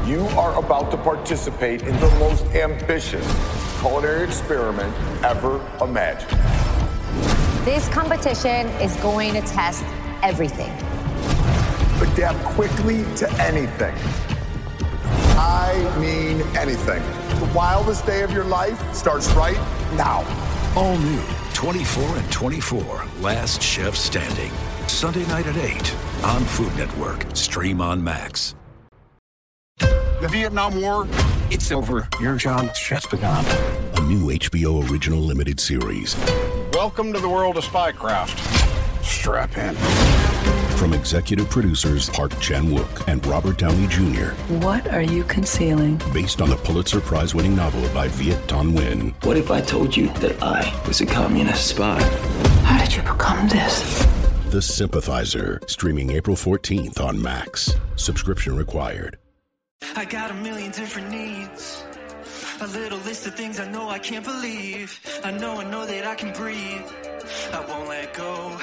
You are about to participate in the most ambitious culinary experiment ever imagined. This competition is going to test everything. Adapt quickly to anything. I mean anything. The wildest day of your life starts right now. All new 24 and 24, Last Chef Standing. Sunday night at 8 on Food Network. Stream on Max. The Vietnam War, it's over. Your job's just begun. A new HBO original limited series. Welcome to the world of spycraft. Strap in. From executive producers Park Chan-wook and Robert Downey Jr. What are you concealing? Based on the Pulitzer Prize-winning novel by Viet Thanh Nguyen. What if I told you that I was a communist spy? How did you become this? The Sympathizer, streaming April 14th on Max. Subscription required. I got a million different needs. A little list of things I know I can't believe. I know that I can breathe. I won't let go.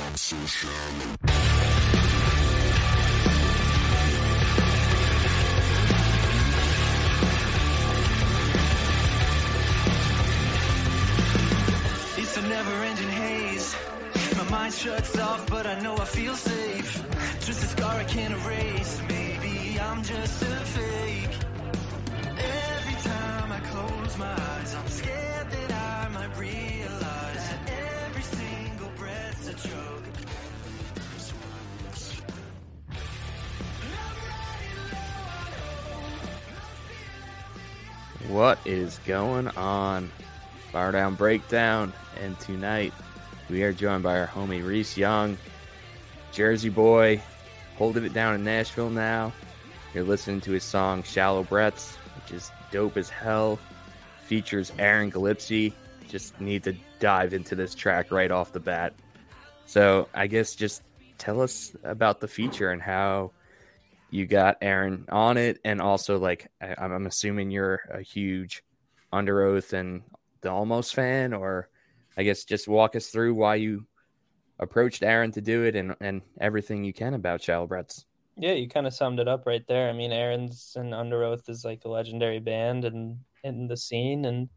It's a never-ending haze. My mind shuts off, but I know I feel safe. Just a scar I can't erase. Maybe I'm just a fake. Every time I close my eyes, I'm scared that I might realize that every single breath's a joke. What is going on? Bar Down Breakdown, and tonight we are joined by our homie Reese Young, Jersey boy, holding it down in Nashville now. You're listening to his song Shallow Breaths, which is dope as hell. Features Aaron Gillespie. Just need to dive into this track right off the bat. So I guess just tell us about the feature and how you got Aaron on it, and also, like, I'm assuming you're a huge Under Oath and the Almost fan, or I guess just walk us through why you approached Aaron to do it and everything you can about Shallow Breaths. Yeah, you kind of summed it up right there. I mean, Aaron's and Under Oath is like a legendary band and in the scene, and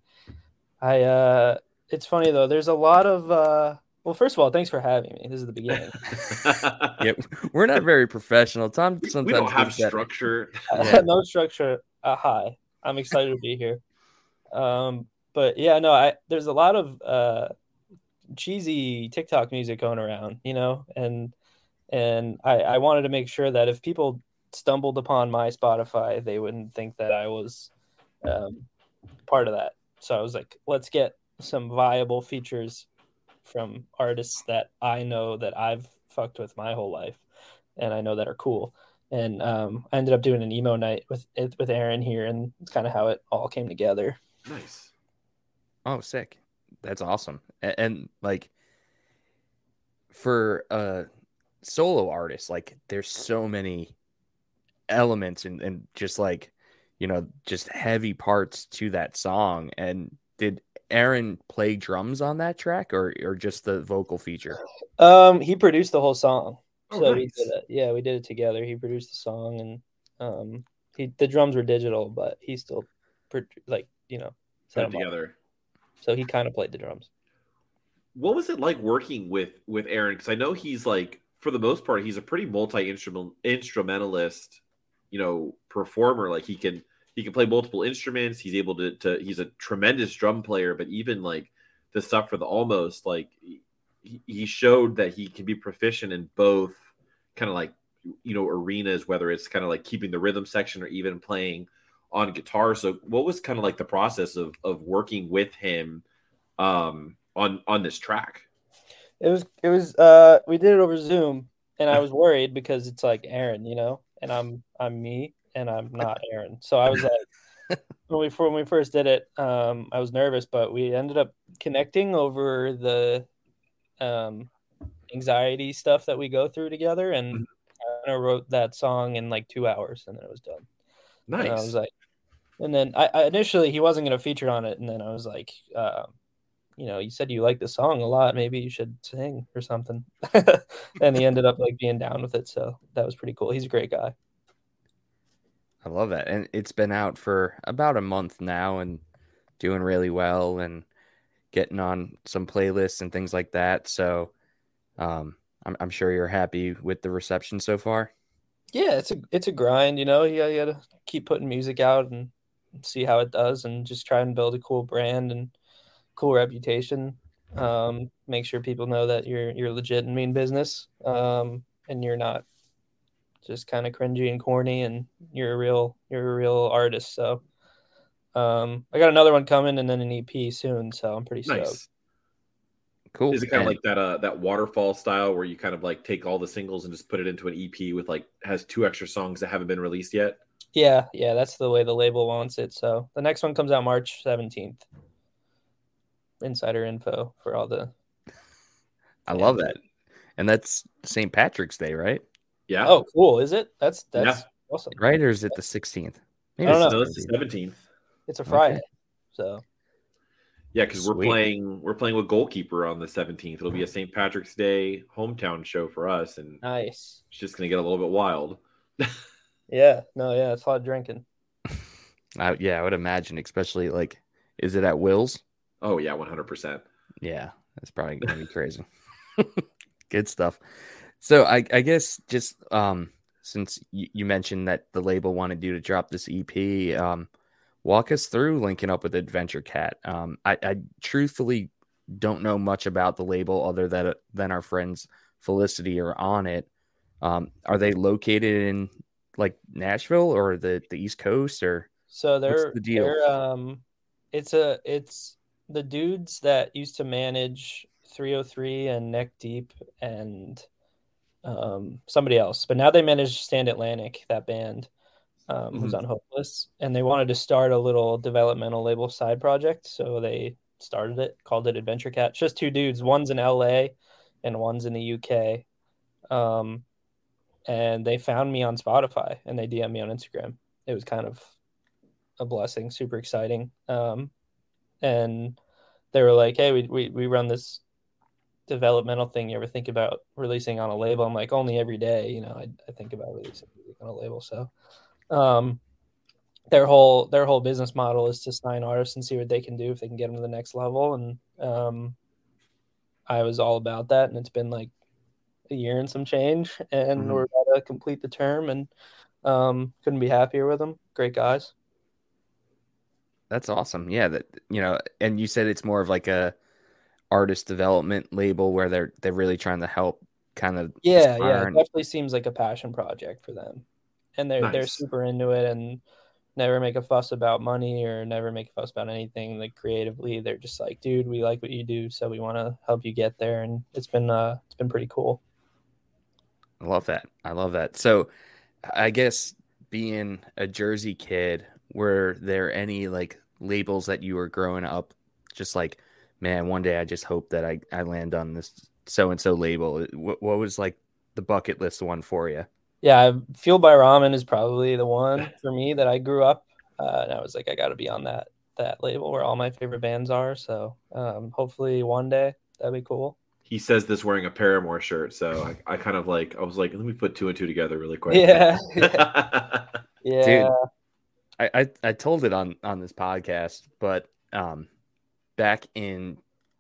it's funny though. There's a lot of well, first of all, thanks for having me. This is the beginning. Yep, we're not very professional. Tom sometimes we don't have structure. No structure. Hi, I'm excited to be here. But yeah, no, there's a lot of cheesy TikTok music going around, you know, and I wanted to make sure that if people stumbled upon my Spotify, they wouldn't think that I was part of that. So I was like, let's get some viable features from artists that I know that I've fucked with my whole life and I know that are cool. And I ended up doing an emo night with Aaron here, and it's kind of how it all came together. Nice. Oh, sick. That's awesome. And like, for a solo artist, like, there's so many elements and just, like, you know, just heavy parts to that song. And did Aaron play drums on that track or just the vocal feature? He produced the whole song. Oh, so nice. we did it. Yeah, we did it together. He produced the song, and the drums were digital, but he still set Put it them up. together. So he kind of played the drums. What was it like working with Aaron? Because I know he's, like, for the most part, he's a pretty multi-instrumentalist, you know, performer. Like, he can play multiple instruments. He's able to he's a tremendous drum player, but even, like, the stuff for the Almost, like, he showed that he can be proficient in both kind of, like, you know, arenas, whether it's kind of like keeping the rhythm section or even playing on guitar. So what was kind of like the process of working with him on this track? It was we did it over Zoom, and I was worried because it's like Aaron, you know, and I'm me and I'm not Aaron. So I was like, when we first did it, I was nervous, but we ended up connecting over the anxiety stuff that we go through together, and I wrote that song in like 2 hours, and then it was done. Nice. And I was like, and then I initially he wasn't going to feature on it, and then I was like, you know, you said you like the song a lot, maybe you should sing or something. And he ended up like being down with it, so that was pretty cool. He's a great guy. I love that. And it's been out for about a month now and doing really well and getting on some playlists and things like that. So I'm sure you're happy with the reception so far. Yeah, it's a grind, you know. You gotta keep putting music out and see how it does, and just try and build a cool brand and cool reputation. Make sure people know that you're legit and mean business, and you're not just kind of cringy and corny, and you're a real artist. So I got another one coming and then an EP soon, so I'm pretty stoked. Nice. Cool. Is it kind of like that waterfall style where you kind of like take all the singles and just put it into an EP with like has 2 extra songs that haven't been released yet? Yeah, that's the way the label wants it. So the next one comes out March 17th. Insider info for all the. I love that, and that's St. Patrick's Day, right? Yeah. Oh, cool. Is it? That's awesome. Right, or is it the 16th? Maybe I don't know. It's the 17th. It's a Friday, so. Yeah, because we're playing with Goalkeeper on the 17th. It'll be a St. Patrick's Day hometown show for us, and nice. It's just gonna get a little bit wild. Yeah, it's a lot of drinking. I would imagine, especially like, is it at Will's? Oh yeah, 100%. Yeah, that's probably gonna be crazy. Good stuff. So I guess just since you mentioned that the label wanted you to drop this EP, walk us through linking up with Adventure Cat. I truthfully don't know much about the label other than our friends Felicity are on it. Are they located in like Nashville or the East Coast, or so what's the deal? It's the dudes that used to manage 303 and Neck Deep and somebody else, but now they manage Stand Atlantic, that band. Who's on Hopeless, and they wanted to start a little developmental label side project, so they started it, called it Adventure Cat. It's just 2 dudes, one's in LA and one's in the UK, and they found me on Spotify and they DM'd me on Instagram. It was kind of a blessing, super exciting, and they were like, hey, we run this developmental thing. You ever think about releasing on a label? I'm like, only every day, you know. I think about releasing music on a label. So their whole business model is to sign artists and see what they can do if they can get them to the next level. And I was all about that, and it's been like a year and some change, and we're about to complete the term, and couldn't be happier with them. Great guys. That's awesome. Yeah, that, you know, and you said it's more of like a artist development label where they're really trying to help kind of. Yeah, it definitely seems like a passion project for them. And they're super into it and never make a fuss about money or never make a fuss about anything. Like creatively, they're just like, dude, we like what you do, so we want to help you get there. And it's been pretty cool. I love that. So I guess being a Jersey kid, were there any like labels that you were growing up just like, man, one day I just hope that I land on this so-and-so label? What was like the bucket list one for you? Yeah, Fueled by Ramen is probably the one for me that I grew up. And I was like, I got to be on that label where all my favorite bands are. So hopefully one day that'd be cool. He says this wearing a Paramore shirt, so I kind of like, I was like, let me put 2 and 2 together really quick. Yeah. Dude, I told it on this podcast, but back in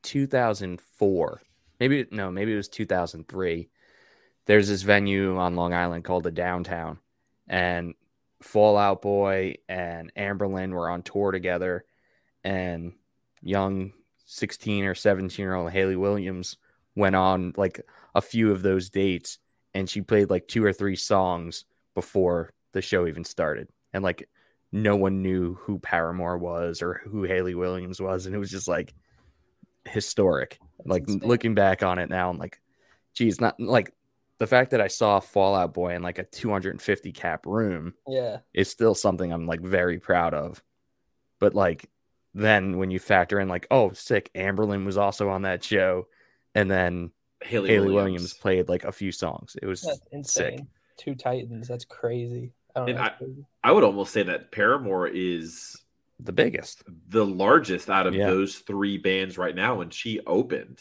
2004, maybe it was 2003. There's this venue on Long Island called the Downtown, and Fall Out Boy and Amberlin were on tour together, and young 16 or 17-year-old Haley Williams went on like a few of those dates, and she played like 2 or 3 songs before the show even started, and like no one knew who Paramore was or who Haley Williams was, and it was just like historic. That's like insane. Looking back on it now, I'm like, geez, not like the fact that I saw Fall Out Boy in like a 250 cap room, is still something I'm like very proud of. But like then when you factor in like, oh, sick, Amberlin was also on that show, and then Haley Williams played like a few songs. It was insane. Sick. 2 Titans, that's crazy. I would almost say that Paramore is the biggest, the largest out of those 3 bands right now. And she opened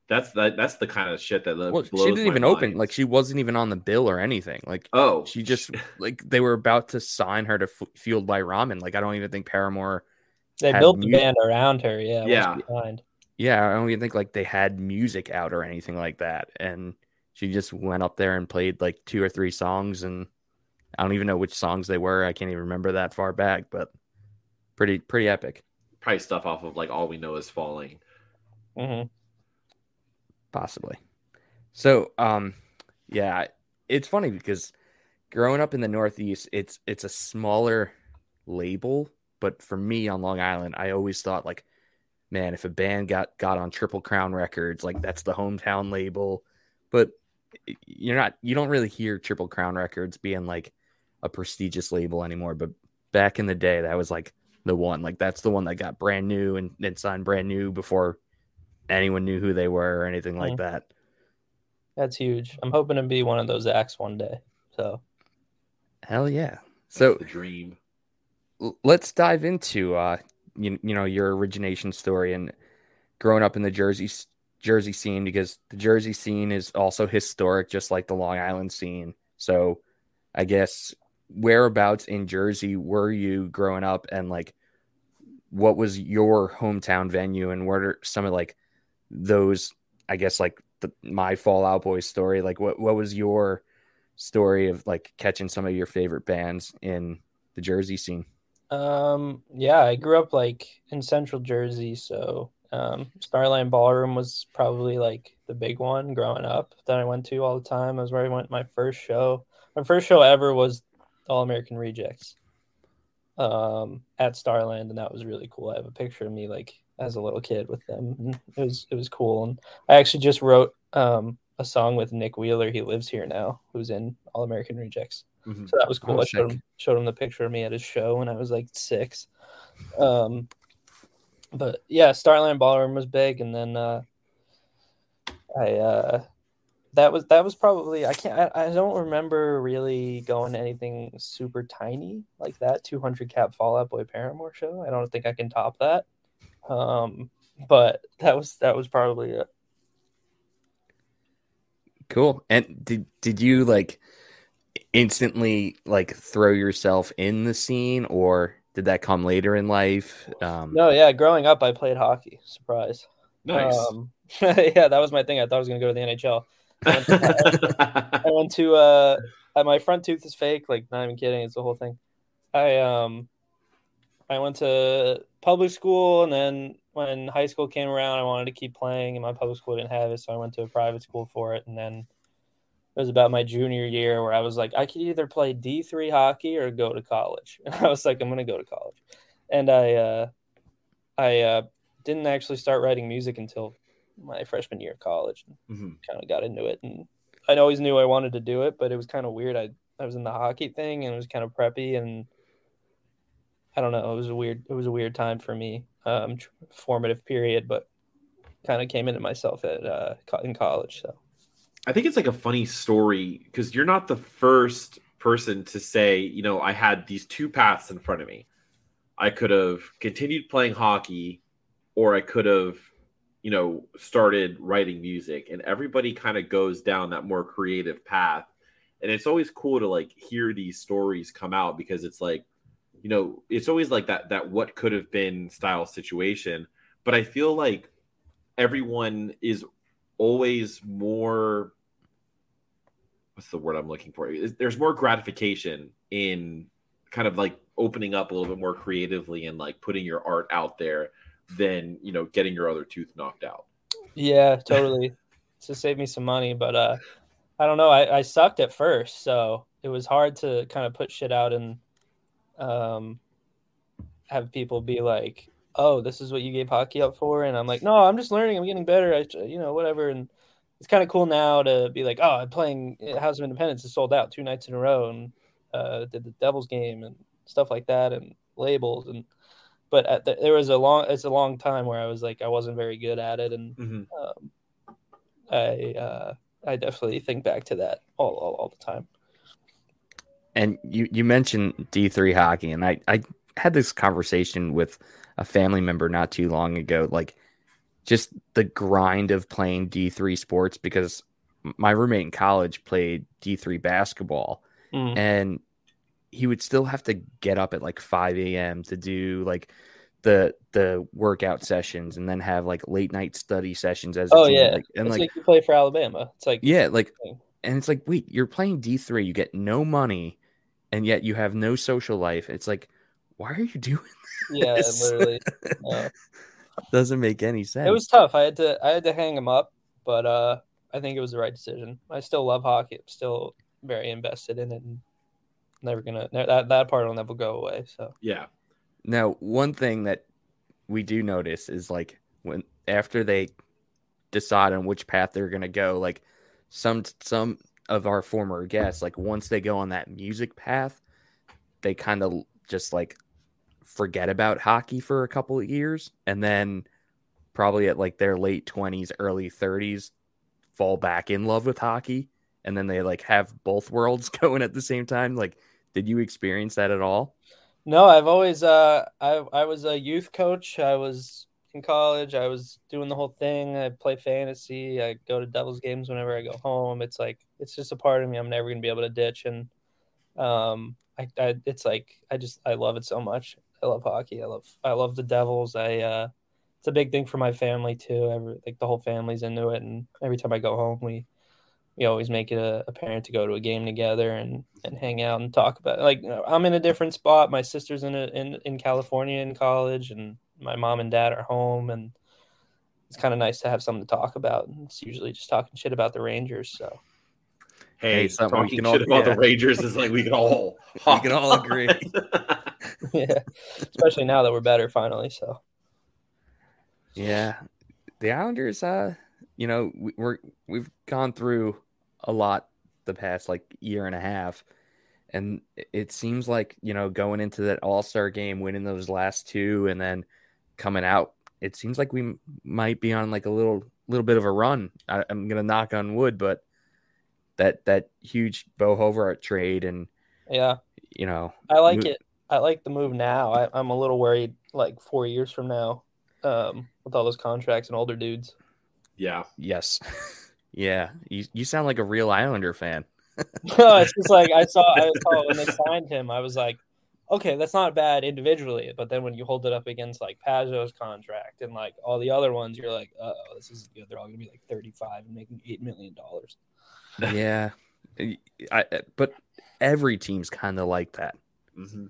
That's the kind of shit that Well, she blows didn't my even mind. open. Like, she wasn't even on the bill or anything. Like, Oh, she just like they were about to sign her to Fueled by Ramen. Like, I don't even think Paramore. They had built the band around her. Yeah. Once behind. Yeah, I don't even think like they had music out or anything like that. And she just went up there and played like 2 or 3 songs, and I don't even know which songs they were. I can't even remember that far back, but pretty epic. Probably stuff off of like All We Know Is Falling. Mm-hmm. Possibly. So, yeah, it's funny because growing up in the Northeast, it's a smaller label, but for me on Long Island, I always thought like, man, if a band got on Triple Crown Records, like that's the hometown label. But you don't really hear Triple Crown Records being like a prestigious label anymore. But back in the day, that was like the one. Like that's the one that got Brand New and signed Brand New before anyone knew who they were or anything like that. That's huge. I'm hoping to be one of those acts one day. So, hell yeah! So the dream. Let's dive into you know your origination story and growing up in the Jersey scene, because the Jersey scene is also historic, just like the Long Island scene. So, I guess whereabouts in Jersey were you growing up, and like what was your hometown venue, and what are some of like those, I guess, like my Fall Out Boy story, like what was your story of like catching some of your favorite bands in the Jersey scene? Yeah, I grew up like in Central Jersey, so Starline Ballroom was probably like the big one growing up that I went to all the time. That was where I went my first show. My first show ever was All American Rejects at Starland, and that was really cool. I have a picture of me like as a little kid with them. And it was cool. And I actually just wrote a song with Nick Wheeler. He lives here now, who's in All American Rejects. Mm-hmm. So that was cool. Oh, I showed him the picture of me at his show when I was like 6. But yeah, Starland Ballroom was big, and then that was probably I don't remember really going to anything super tiny like that 200 cap Fall Out Boy Paramore show. I don't think I can top that. But that was probably it. Cool. And did you like instantly like throw yourself in the scene, or did that come later in life? No, yeah, growing up I played hockey. Surprise. Nice. Yeah, that was my thing. I thought I was gonna go to the NHL. I went to my front tooth is fake, like not even kidding, it's the whole thing. I went to public school, and then when high school came around, I wanted to keep playing, and my public school didn't have it, so I went to a private school for it. And then it was about my junior year where I was like, I could either play D3 hockey or go to college. And I was like, I'm going to go to college. And I didn't actually start writing music until my freshman year of college. Mm-hmm. Kind of got into it, and I always knew I wanted to do it, but it was kind of weird. I was in the hockey thing, and it was kind of preppy, and I don't know. It was a weird time for me, formative period, but kind of came into myself in college. So I think it's like a funny story because you're not the first person to say, you know, I had these 2 paths in front of me. I could have continued playing hockey, or I could have, you know, started writing music. And everybody kind of goes down that more creative path. And it's always cool to like hear these stories come out, because it's like, you know, it's always like that what could have been style situation. But I feel like everyone is always more, what's the word I'm looking for? There's more gratification in kind of like opening up a little bit more creatively and like putting your art out there than, you know, getting your other tooth knocked out. Yeah, totally. To save me some money. But I don't know. I sucked at first, so it was hard to kind of put shit out and have people be like, oh, this is what you gave hockey up for, and I'm like, no, I'm just learning, I'm getting better, whatever. And it's kind of cool now to be like, oh, I'm playing House of Independence is sold out 2 nights in a row, and did the Devils game and stuff like that, and labels. And but there was it's a long time where I was like, I wasn't very good at it, and I definitely think back to that all the time. And you mentioned D3 hockey, and I had this conversation with a family member not too long ago. Like, just the grind of playing D3 sports, because my roommate in college played D3 basketball, and he would still have to get up at like 5 a.m. to do like the workout sessions, and then have like late night study sessions as a team. Yeah, like, and it's like you play for Alabama. It's like and it's like, wait, you're playing D3, you get no money, and yet you have no social life. It's like, why are you doing this? Yeah, literally. Doesn't make any sense. It was tough. I had to hang him up, but I think it was the right decision. I still love hockey. I'm still very invested in it, and that part will never go away. So yeah. Now, one thing that we do notice is like when after they decide on which path they're gonna go, like some of our former guests, like once they go on that music path, they kind of just like forget about hockey for a couple of years, and then probably at like their late 20s, early 30s, fall back in love with hockey, and then they like have both worlds going at the same time. Like, did you experience that at all? No, I've always I was a youth coach. I was in college. I was doing the whole thing. I play fantasy. I go to Devils games whenever I go home. It's like it's just a part of me I'm never gonna be able to ditch. And it's like I love it so much. I love hockey. I love the Devils. It's a big thing for my family too. Like the whole family's into it, and every time I go home, we always make it a parent to go to a game together and hang out and talk about it. Like, I'm in a different spot. My sister's in California in college, and my mom and dad are home, and it's kind of nice to have something to talk about. And it's usually just talking shit about the Rangers. So, hey, talking shit about the Rangers is like we can all agree. Yeah, especially now that we're better finally. So, yeah, the Islanders. We've gone through a lot the past like year and a half, and it seems like going into that All-Star game, winning those last two, and then coming out, it seems like we might be on like a little bit of a run. I'm gonna knock on wood, but that huge Bo Horvat trade, and yeah, I like it. I like the move now. I'm a little worried like 4 years from now, with all those contracts and older dudes. Yeah. Yes. Yeah. You sound like a real Islander fan. No, it's just like I saw when they signed him, I was like, okay, that's not bad individually, but then when you hold it up against like Pajot's contract and like all the other ones, you're like, this is good. They're all gonna be like 35 and making $8 million. Yeah. But every team's kind of like that. Mm-hmm.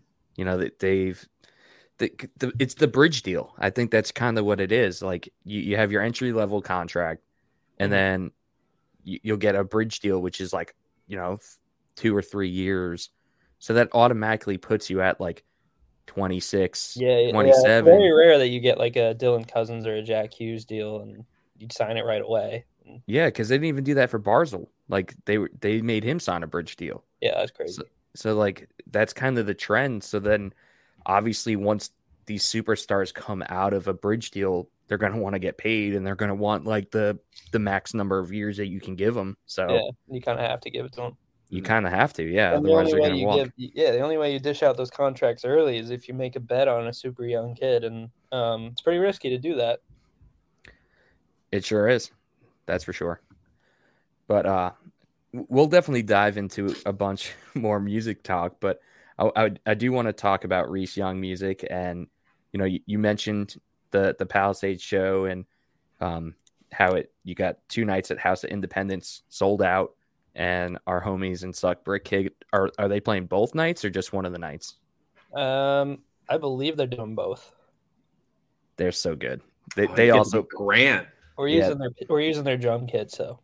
It's the bridge deal. I think that's kind of what it is. Like you have your entry level contract, and then you'll get a bridge deal, which is like 2 or 3 years. So that automatically puts you at like 26, 27. Yeah, it's very rare that you get like a Dylan Cousins or a Jack Hughes deal and you'd sign it right away. Yeah, because they didn't even do that for Barzal. Like they made him sign a bridge deal. Yeah, that's crazy. So like that's kind of the trend. So then obviously once these superstars come out of a bridge deal, they're going to want to get paid, and they're going to want like the max number of years that you can give them. So yeah, you kind of have to give it to them. You kind of have to, yeah. And otherwise, they're going to walk. The only way you dish out those contracts early is if you make a bet on a super young kid, and it's pretty risky to do that. It sure is. That's for sure. But we'll definitely dive into a bunch more music talk. But I do want to talk about Rhys Young music, and you mentioned the Palisades show and how you got 2 nights at House of Independence sold out, and our homies in Suck Brick Kid are they playing both nights or just one of the nights? I believe they're doing both. They're so good. They also Grant. We're using their drum kit, so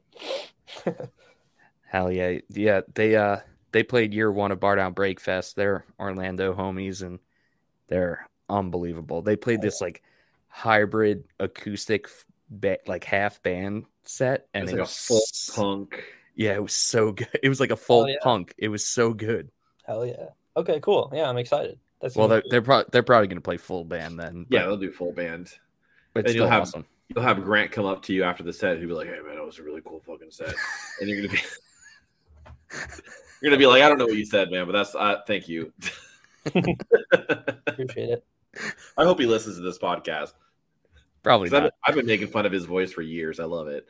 hell yeah. Yeah, they played year 1 of Bar Down Break Fest. They're Orlando homies, and they're unbelievable. They played this like hybrid acoustic like half band set, and it was full punk. Yeah, it was so good. It was like a full punk. It was so good. Hell yeah. Okay, cool. Yeah, I'm excited. They're probably going to play full band then. Yeah, they'll do full band. But still awesome. You'll have Grant come up to you after the set. He'll be like, "Hey man, that was a really cool fucking set," and you're gonna be like, "I don't know what you said, man, but that's thank you." Appreciate it. I hope he listens to this podcast. Probably 'Cause not. I've been making fun of his voice for years. I love it.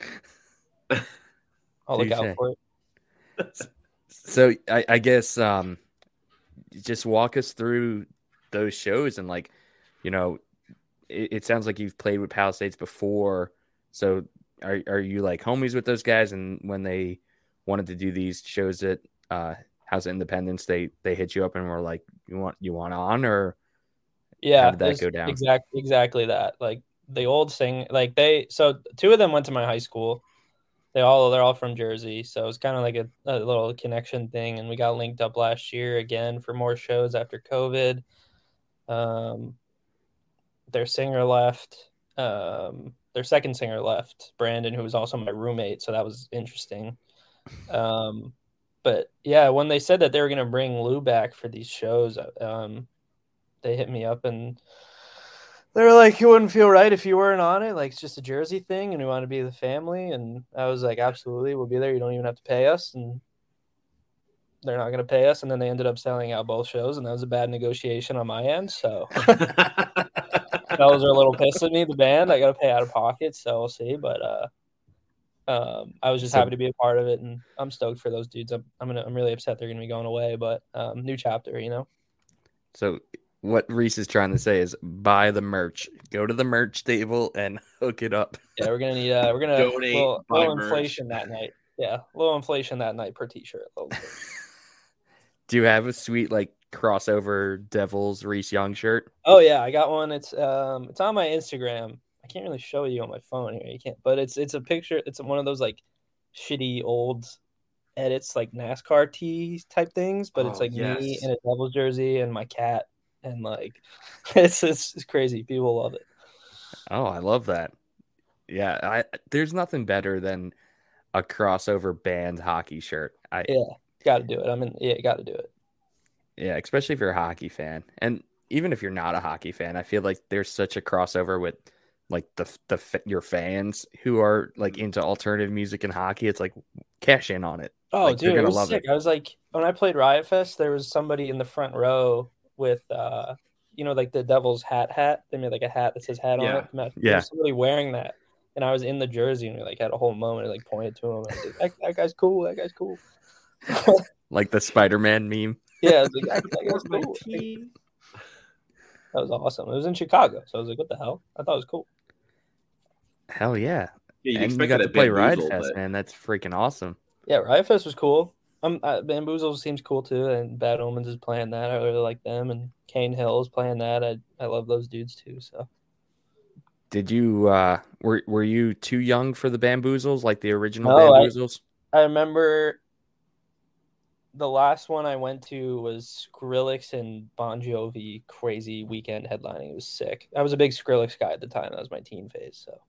I'll look out Touche. for it. So I guess just walk us through those shows and like, you know, it sounds like you've played with Palisades before. So are you like homies with those guys? And when they wanted to do these shows at House of Independence, they hit you up and were like, you want on, or Yeah, how did that it's go down? exactly that. Like the old thing, like so two of them went to my high school. They're all from Jersey, so it's kind of like a little connection thing. And we got linked up last year again for more shows after COVID. Their singer left. Their second singer left, Brandon, who was also my roommate. So that was interesting. But yeah, when they said that they were going to bring Lou back for these shows, they hit me up and they were like, it wouldn't feel right if you weren't on it. Like, it's just a Jersey thing and we want to be the family. And I was like, absolutely, we'll be there. You don't even have to pay us. And they're not going to pay us. And then they ended up selling out both shows. And that was a bad negotiation on my end. So fellas are a little pissed at me, the band. I got to pay out of pocket. So we'll see. But I was just happy to be a part of it. And I'm stoked for those dudes. I'm really upset they're going to be going away. But new chapter, you know? So what Reese is trying to say is buy the merch. Go to the merch table and hook it up. Yeah, we're gonna need. We're gonna Donate, little buy inflation that night. Yeah, little inflation that night per T-shirt. Do you have a sweet like crossover Devils Reese Young shirt? Oh yeah, I got one. It's on my Instagram. I can't really show you on my phone here. You can't, but it's a picture. It's one of those like shitty old edits, like NASCAR tees type things. But it's like me in a Devils jersey and my cat. And like, it's crazy. People love it. Oh, I love that. Yeah, there's nothing better than a crossover band hockey shirt. Got to do it. Got to do it. Yeah, especially if you're a hockey fan, and even if you're not a hockey fan, I feel like there's such a crossover with like your fans who are like into alternative music and hockey. It's like cash in on it. Oh, like, dude, it was sick. I was like, when I played Riot Fest, there was somebody in the front row with like the Devil's hat. They made like a hat that says hat on it. There was somebody wearing that, and I was in the jersey, and we like had a whole moment. And, like pointed to him. I was like, that guy's cool. That guy's cool. Like the Spider-Man meme. Yeah, I was like, that guy's cool. That was awesome. It was in Chicago, so I was like, what the hell? I thought it was cool. Hell yeah! Yeah, and you got to play Riot Fest, man. That's freaking awesome. Yeah, Riot Fest was cool. Bamboozle seems cool too, and Bad Omens is playing that. I really like them, and Kane Hill is playing that. I love those dudes too. So, did you were you too young for the Bamboozles, like the original Bamboozles? I remember the last one I went to was Skrillex and Bon Jovi. Crazy weekend headlining. It was sick. I was a big Skrillex guy at the time. That was my teen phase. So,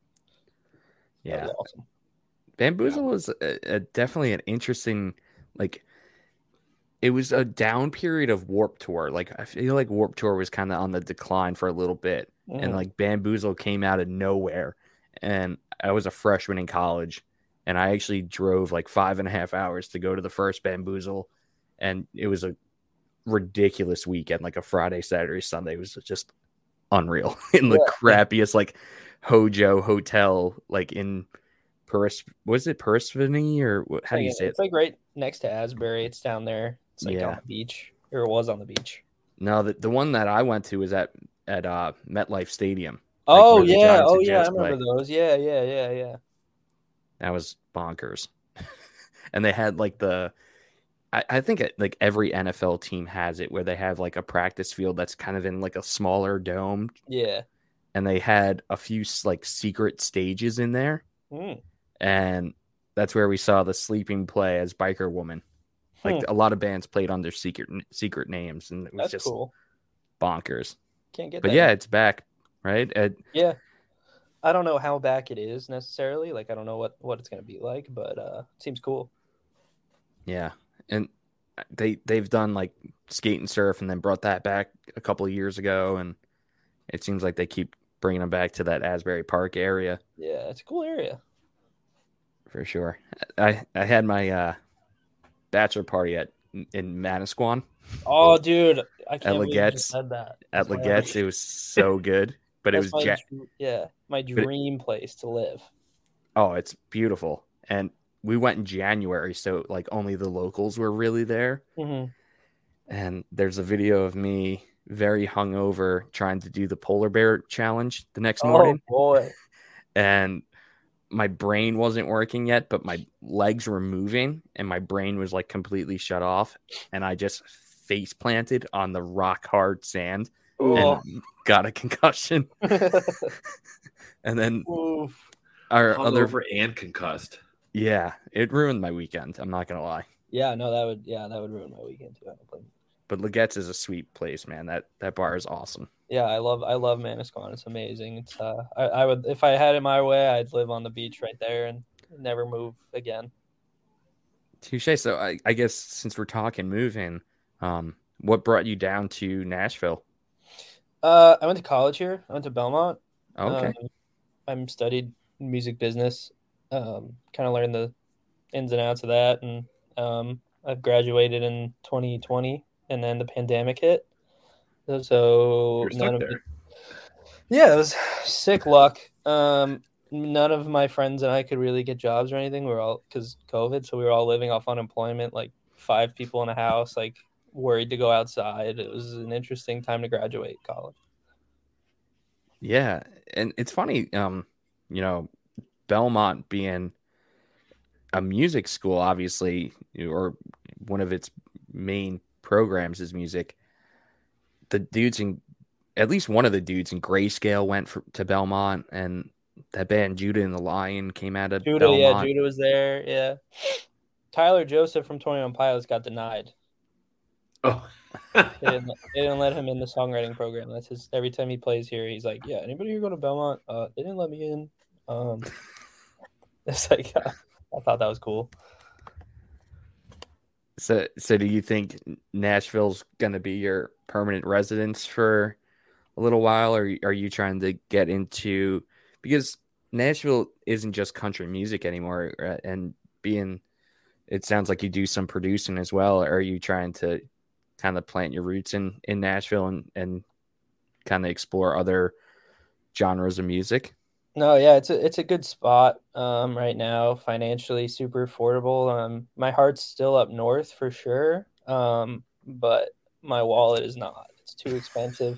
yeah, that was awesome. Bamboozle was definitely an interesting, like, it was a down period of Warped Tour. Like, I feel like Warped Tour was kind of on the decline for a little bit. And, like, Bamboozle came out of nowhere. And I was a freshman in college. And I actually drove, like, 5.5 hours to go to the first Bamboozle. And it was a ridiculous weekend, like a Friday, Saturday, Sunday. It was just unreal. In the crappiest, like, Hojo hotel, like, in... was it Persephone or how do you say it? It's like right next to Asbury. It's down there. It's like on the beach, or it was on the beach. No, the one that I went to was at MetLife Stadium. Oh yeah, I remember those. Yeah. That was bonkers. And they had like I think like every NFL team has it where they have like a practice field that's kind of in like a smaller dome. Yeah. And they had a few like secret stages in there. And that's where we saw the Sleeping play as Biker Woman. Like a lot of bands played under secret names, and it was just cool. Bonkers. Can't get but that. Yeah, it's back, right? Yeah. I don't know how back it is necessarily. Like, I don't know what it's going to be like, but it seems cool. Yeah. And they've done like skate and surf and then brought that back a couple of years ago. And it seems like they keep bringing them back to that Asbury Park area. Yeah, it's a cool area. For sure. I had my bachelor party in Manasquan. Oh, dude. I can't believe you said that. At Legette's, it was so good. but That's it was my dream place to live. Oh, it's beautiful. And we went in January, so like only the locals were really there. Mm-hmm. And there's a video of me very hungover trying to do the polar bear challenge the next morning. Oh boy. And my brain wasn't working yet, but my legs were moving and my brain was like completely shut off. And I just face planted on the rock hard sand and got a concussion. And then our hungover and concussed. Yeah, it ruined my weekend. I'm not gonna lie. Yeah, no, that would ruin my weekend too. But Legette's is a sweet place, man. That bar is awesome. Yeah, I love Manasquan. It's amazing. It's I would, if I had it my way, I'd live on the beach right there and never move again. Touche. So I guess since we're talking moving, what brought you down to Nashville? I went to college here. I went to Belmont. Okay. I studied music business. Kind of learned the ins and outs of that, and I've graduated in 2020, and then the pandemic hit. So You're stuck there. Yeah, it was sick luck. None of my friends and I could really get jobs or anything. We were all, because COVID, so we were all living off unemployment, like 5 people in a house, like worried to go outside. It was an interesting time to graduate college. Yeah, and it's funny, Belmont being a music school, obviously, or one of its main programs is music. The dudes at least one of the dudes in Grayscale went to Belmont, and that band Judah and the Lion came out of Belmont. Yeah, Judah was there. Yeah, Tyler Joseph from 21 Pilots got denied. Oh, they didn't let him in the songwriting program. That's his. Every time he plays here, he's like, "Yeah, anybody here go to Belmont? They didn't let me in." It's like I thought that was cool. So do you think Nashville's going to be your permanent residence for a little while, or are you trying to get into, because Nashville isn't just country music anymore, and it sounds like you do some producing as well. Are you trying to kind of plant your roots in Nashville and kind of explore other genres of music? No, yeah, it's a good spot right now, financially super affordable. My heart's still up north for sure, but my wallet is not. It's too expensive.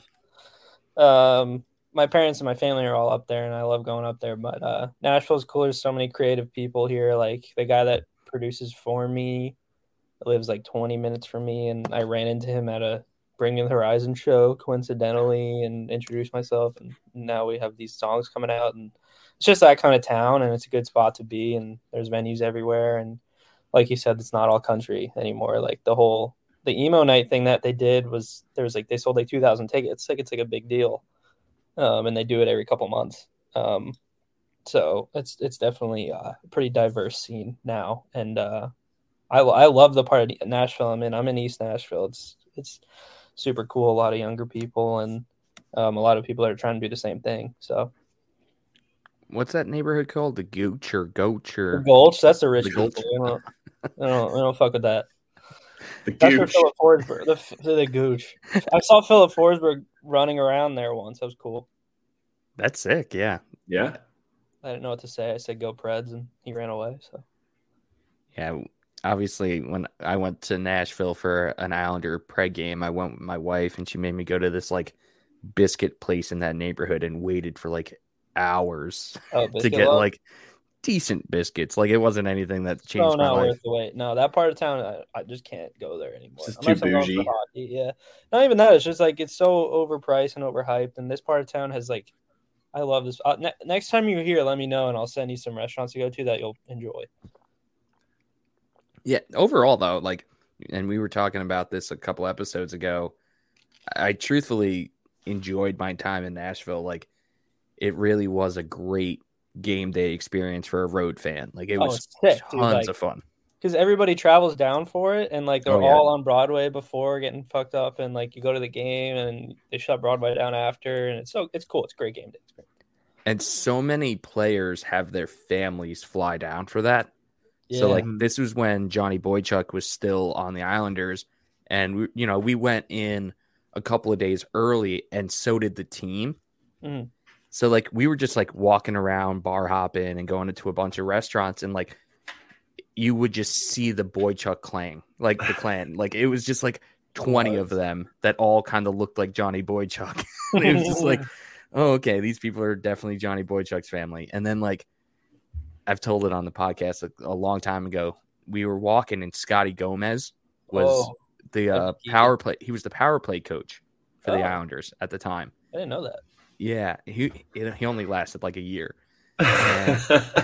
My parents and my family are all up there, and I love going up there. But Nashville's cool. There's so many creative people here. Like the guy that produces for me lives like 20 minutes from me, and I ran into him at a Bring Me the Horizon show coincidentally and introduced myself, and now we have these songs coming out, and it's just that kind of town, and it's a good spot to be, and there's venues everywhere, and like you said, it's not all country anymore. Like the emo night thing that they did was they sold like 2,000 tickets. Like it's like a big deal, and they do it every couple months. So it's definitely a pretty diverse scene now, and I love the part of Nashville I'm in. I'm in East Nashville. It's super cool. A lot of younger people and a lot of people that are trying to do the same thing. So, what's that neighborhood called? The Gooch or Goach or the Gulch? That's the rich people. I don't fuck with that. That's where Philip Forsberg. The Gooch. I saw Philip Forsberg running around there once. That was cool. That's sick. Yeah. Yeah. I didn't know what to say. I said go Preds, and he ran away. So. Yeah. Obviously, when I went to Nashville for an Islander Preg game, I went with my wife, and she made me go to this like biscuit place in that neighborhood and waited for like hours to get like decent biscuits. Like it wasn't anything that changed my life. Worth the wait. No, that part of town, I just can't go there anymore. It's just too bougie. Yeah, not even that. It's just like it's so overpriced and overhyped. And this part of town has like, I love this. Next time you're here, let me know, and I'll send you some restaurants to go to that you'll enjoy. Yeah, overall though, like, and we were talking about this a couple episodes ago, I truthfully enjoyed my time in Nashville. Like, it really was a great game day experience for a road fan. Like, it was sick, tons of fun. Because everybody travels down for it, and like they're all on Broadway before getting fucked up, and like you go to the game, and they shut Broadway down after, and it's cool. It's a great game day experience. And so many players have their families fly down for that. Yeah. So, like, this was when Johnny Boychuk was still on the Islanders, and we went in a couple of days early, and so did the team. Mm-hmm. So like we were just like walking around, bar hopping, and going into a bunch of restaurants, and like you would just see the Boychuk clan, like the clan. Like it was just like 20 of them that all kind of looked like Johnny Boychuk. And it was just like, oh, okay, these people are definitely Johnny Boychuk's family. And then like I've told it on the podcast a long time ago. We were walking, and Scotty Gomez was the power play. He was the power play coach for the Islanders at the time. I didn't know that. Yeah, he only lasted like a year. And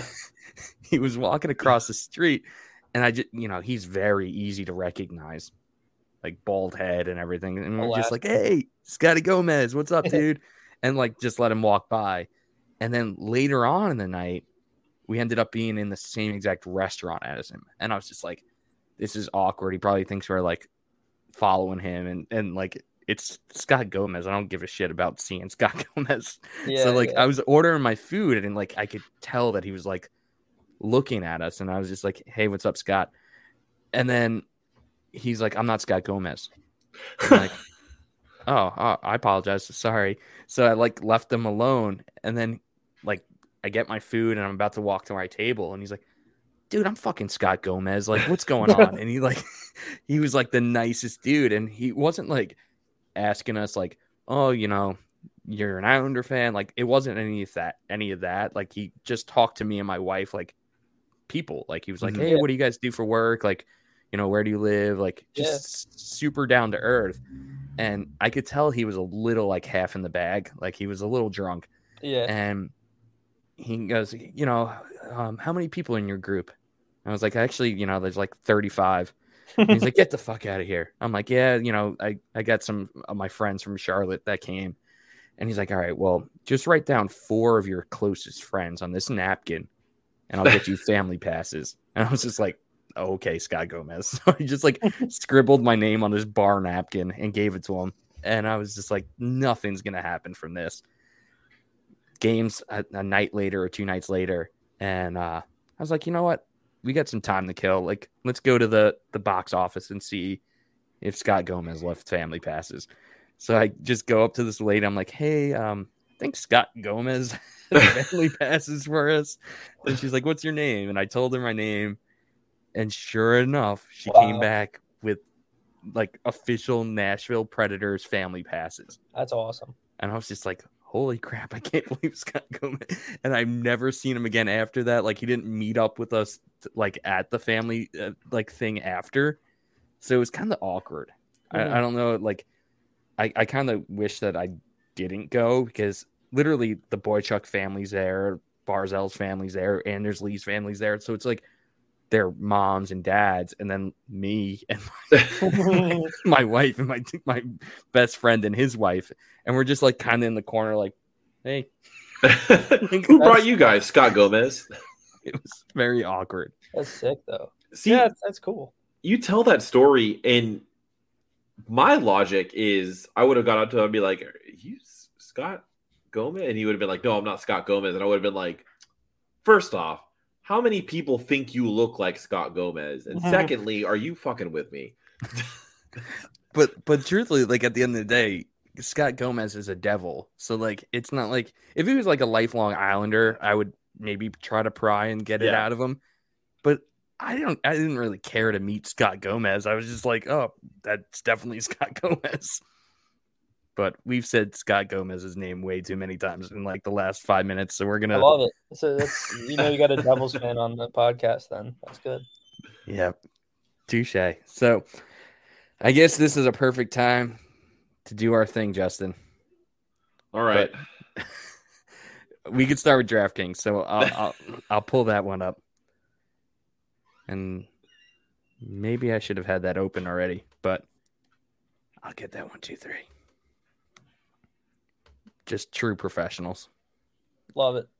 he was walking across the street, and I just, he's very easy to recognize, like bald head and everything. And we're just like, hey, Scotty Gomez, what's up, dude? And like just let him walk by. And then later on in the night, we ended up being in the same exact restaurant as him. And I was just like, this is awkward. He probably thinks we're like following him, and like, it's Scott Gomez. I don't give a shit about seeing Scott Gomez. So like I was ordering my food, and like I could tell that he was like looking at us, and I was just like, hey, what's up, Scott? And then he's like, I'm not Scott Gomez. I'm like, oh, I apologize. Sorry. So I like left him alone, and then like I get my food, and I'm about to walk to my table, and he's like, dude, I'm fucking Scott Gomez. Like, what's going on? And he was like the nicest dude, and he wasn't like asking us like, oh, you're an Islander fan. Like, it wasn't any of that. Like, he just talked to me and my wife like people. Like, he was like, hey, what do you guys do for work? Like, where do you live? Like, just super down to earth. And I could tell he was a little like half in the bag. Like, he was a little drunk. Yeah. And he goes, how many people in your group? I was like, actually, there's like 35. And he's like, get the fuck out of here. I'm like, yeah, I got some of my friends from Charlotte that came. And he's like, all right, well, just write down 4 of your closest friends on this napkin, and I'll get you family passes. And I was just like, oh, okay, Scott Gomez. So he just like scribbled my name on his bar napkin and gave it to him. And I was just like, nothing's going to happen from this. Games a night later or 2 nights later. And I was like, you know what? We got some time to kill. Like, let's go to the box office and see if Scott Gomez left family passes. So I just go up to this lady. I'm like, hey, I think Scott Gomez has family passes for us. And she's like, what's your name? And I told her my name. And sure enough, she came back with like official Nashville Predators family passes. That's awesome. And I was just like, holy crap, I can't believe Scott Gomez. And I've never seen him again after that. Like, he didn't meet up with us like at the family like thing after. So it was kind of awkward. I don't know. Like, I kind of wish that I didn't go, because literally the Boychuk family's there, Barzell's family's there, Anders Lee's family's there. So it's like their moms and dads, and then me and my wife and my best friend and his wife. And we're just like kind of in the corner, like, hey. Who brought you guys? Scott Gomez. It was very awkward. That's sick, though. See, yeah, that's cool. You tell that story, and my logic is I would have gone up to him and be like, are you Scott Gomez? And he would have been like, no, I'm not Scott Gomez. And I would have been like, first off, how many people think you look like Scott Gomez? And secondly, are you fucking with me? But truthfully, like, at the end of the day, Scott Gomez is a devil. So like, it's not like, if he was like a lifelong Islander, I would maybe try to pry and get it out of him. But I didn't really care to meet Scott Gomez. I was just like, oh, that's definitely Scott Gomez. But we've said Scott Gomez's name way too many times in like the last 5 minutes. So we're going to. I love it. So that's, you got a Devils fan on the podcast then. That's good. Yeah. Touche. So I guess this is a perfect time to do our thing, Justin. All right. But we could start with DraftKings. So I'll pull that one up. And maybe I should have had that open already, but I'll get that 1, 2, 3. Just true professionals. Love it.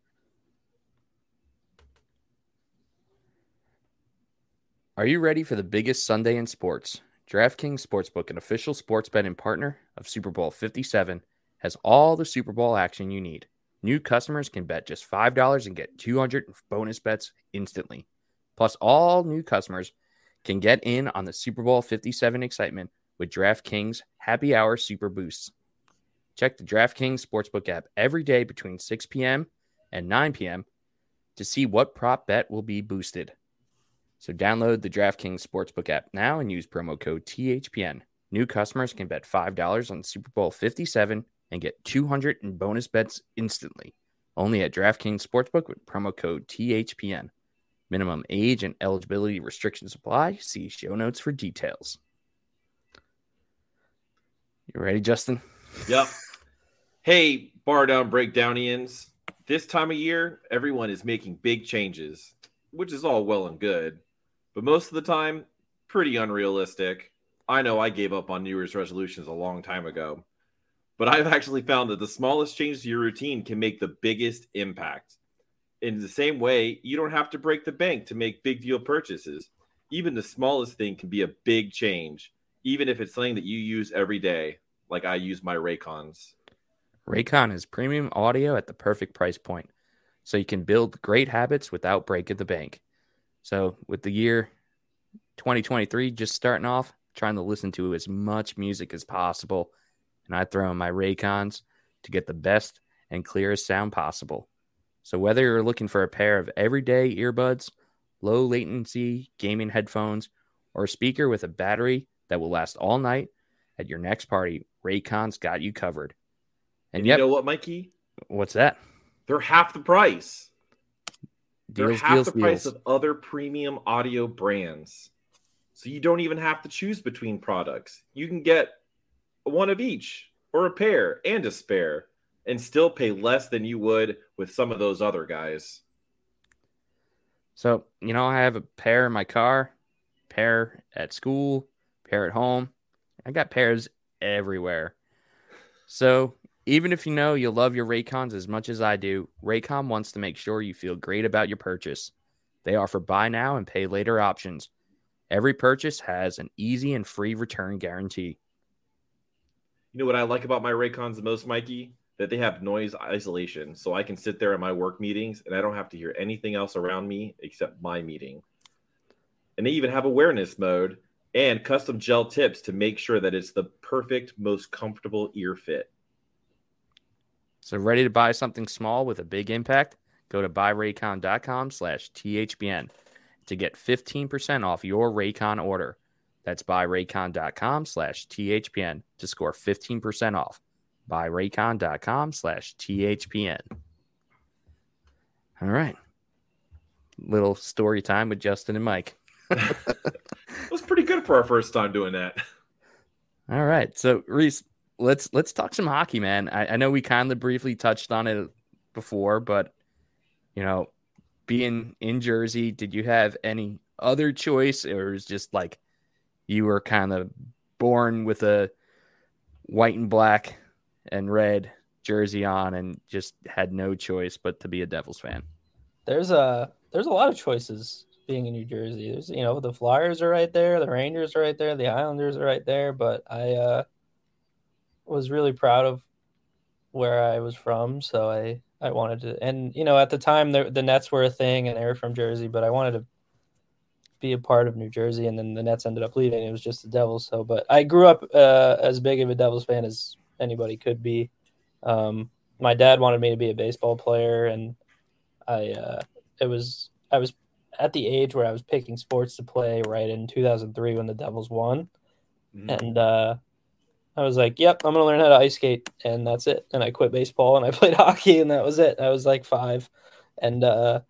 Are you ready for the biggest Sunday in sports? DraftKings Sportsbook, an official sports betting partner of Super Bowl 57, has all the Super Bowl action you need. New customers can bet just $5 and get 200 bonus bets instantly. Plus, all new customers can get in on the Super Bowl 57 excitement with DraftKings Happy Hour Super Boosts. Check the DraftKings Sportsbook app every day between 6 p.m. and 9 p.m. to see what prop bet will be boosted. So download the DraftKings Sportsbook app now and use promo code THPN. New customers can bet $5 on Super Bowl 57 and get $200 in bonus bets instantly. Only at DraftKings Sportsbook with promo code THPN. Minimum age and eligibility restrictions apply. See show notes for details. You ready, Justin? Yep. Hey, Bar Down Breakdownians. This time of year, everyone is making big changes, which is all well and good, but most of the time, pretty unrealistic. I know I gave up on New Year's resolutions a long time ago, but I've actually found that the smallest change to your routine can make the biggest impact. In the same way, you don't have to break the bank to make big deal purchases. Even the smallest thing can be a big change, even if it's something that you use every day, like I use my Raycons. Raycon is premium audio at the perfect price point, so you can build great habits without breaking the bank. So with the year 2023 just starting off, trying to listen to as much music as possible, and I throw in my Raycons to get the best and clearest sound possible. So whether you're looking for a pair of everyday earbuds, low latency gaming headphones, or a speaker with a battery that will last all night at your next party, Raycon's got you covered. And you know what, Mikey? What's that? They're half the price. They're half deals, the price of other premium audio brands. So you don't even have to choose between products. You can get one of each, or a pair and a spare, and still pay less than you would with some of those other guys. So, I have a pair in my car, pair at school, pair at home. I got pairs everywhere. So, even if you love your Raycons as much as I do, Raycon wants to make sure you feel great about your purchase. They offer buy now and pay later options. Every purchase has an easy and free return guarantee. You know what I like about my Raycons the most, Mikey? That they have noise isolation, so I can sit there in my work meetings and I don't have to hear anything else around me except my meeting. And they even have awareness mode and custom gel tips to make sure that it's the perfect, most comfortable ear fit. So ready to buy something small with a big impact? Go to buyraycon.com/THPN to get 15% off your Raycon order. That's buyraycon.com/THPN to score 15% off. buyraycon.com/THPN. All right. Little story time with Justin and Mike. It was pretty good for our first time doing that. All right. So, Reese, let's talk some hockey, man. I know we kind of briefly touched on it before, but, being in Jersey, did you have any other choice, or is just like you were kind of born with a white and black and red jersey on and just had no choice but to be a Devils fan? There's a lot of choices being in New Jersey. There's, the Flyers are right there, the Rangers are right there, the Islanders are right there, but I was really proud of where I was from, so I wanted to, and at the time the Nets were a thing and they were from Jersey, but I wanted to be a part of New Jersey, and then the Nets ended up leaving. It was just the Devils. So, but I grew up as big of a Devils fan as anybody could be. My dad wanted me to be a baseball player, and I was at the age where I was picking sports to play right in 2003 when the Devils won. And I was like, yep, I'm going to learn how to ice skate, and that's it. And I quit baseball and I played hockey, and that was it. I was like 5, and that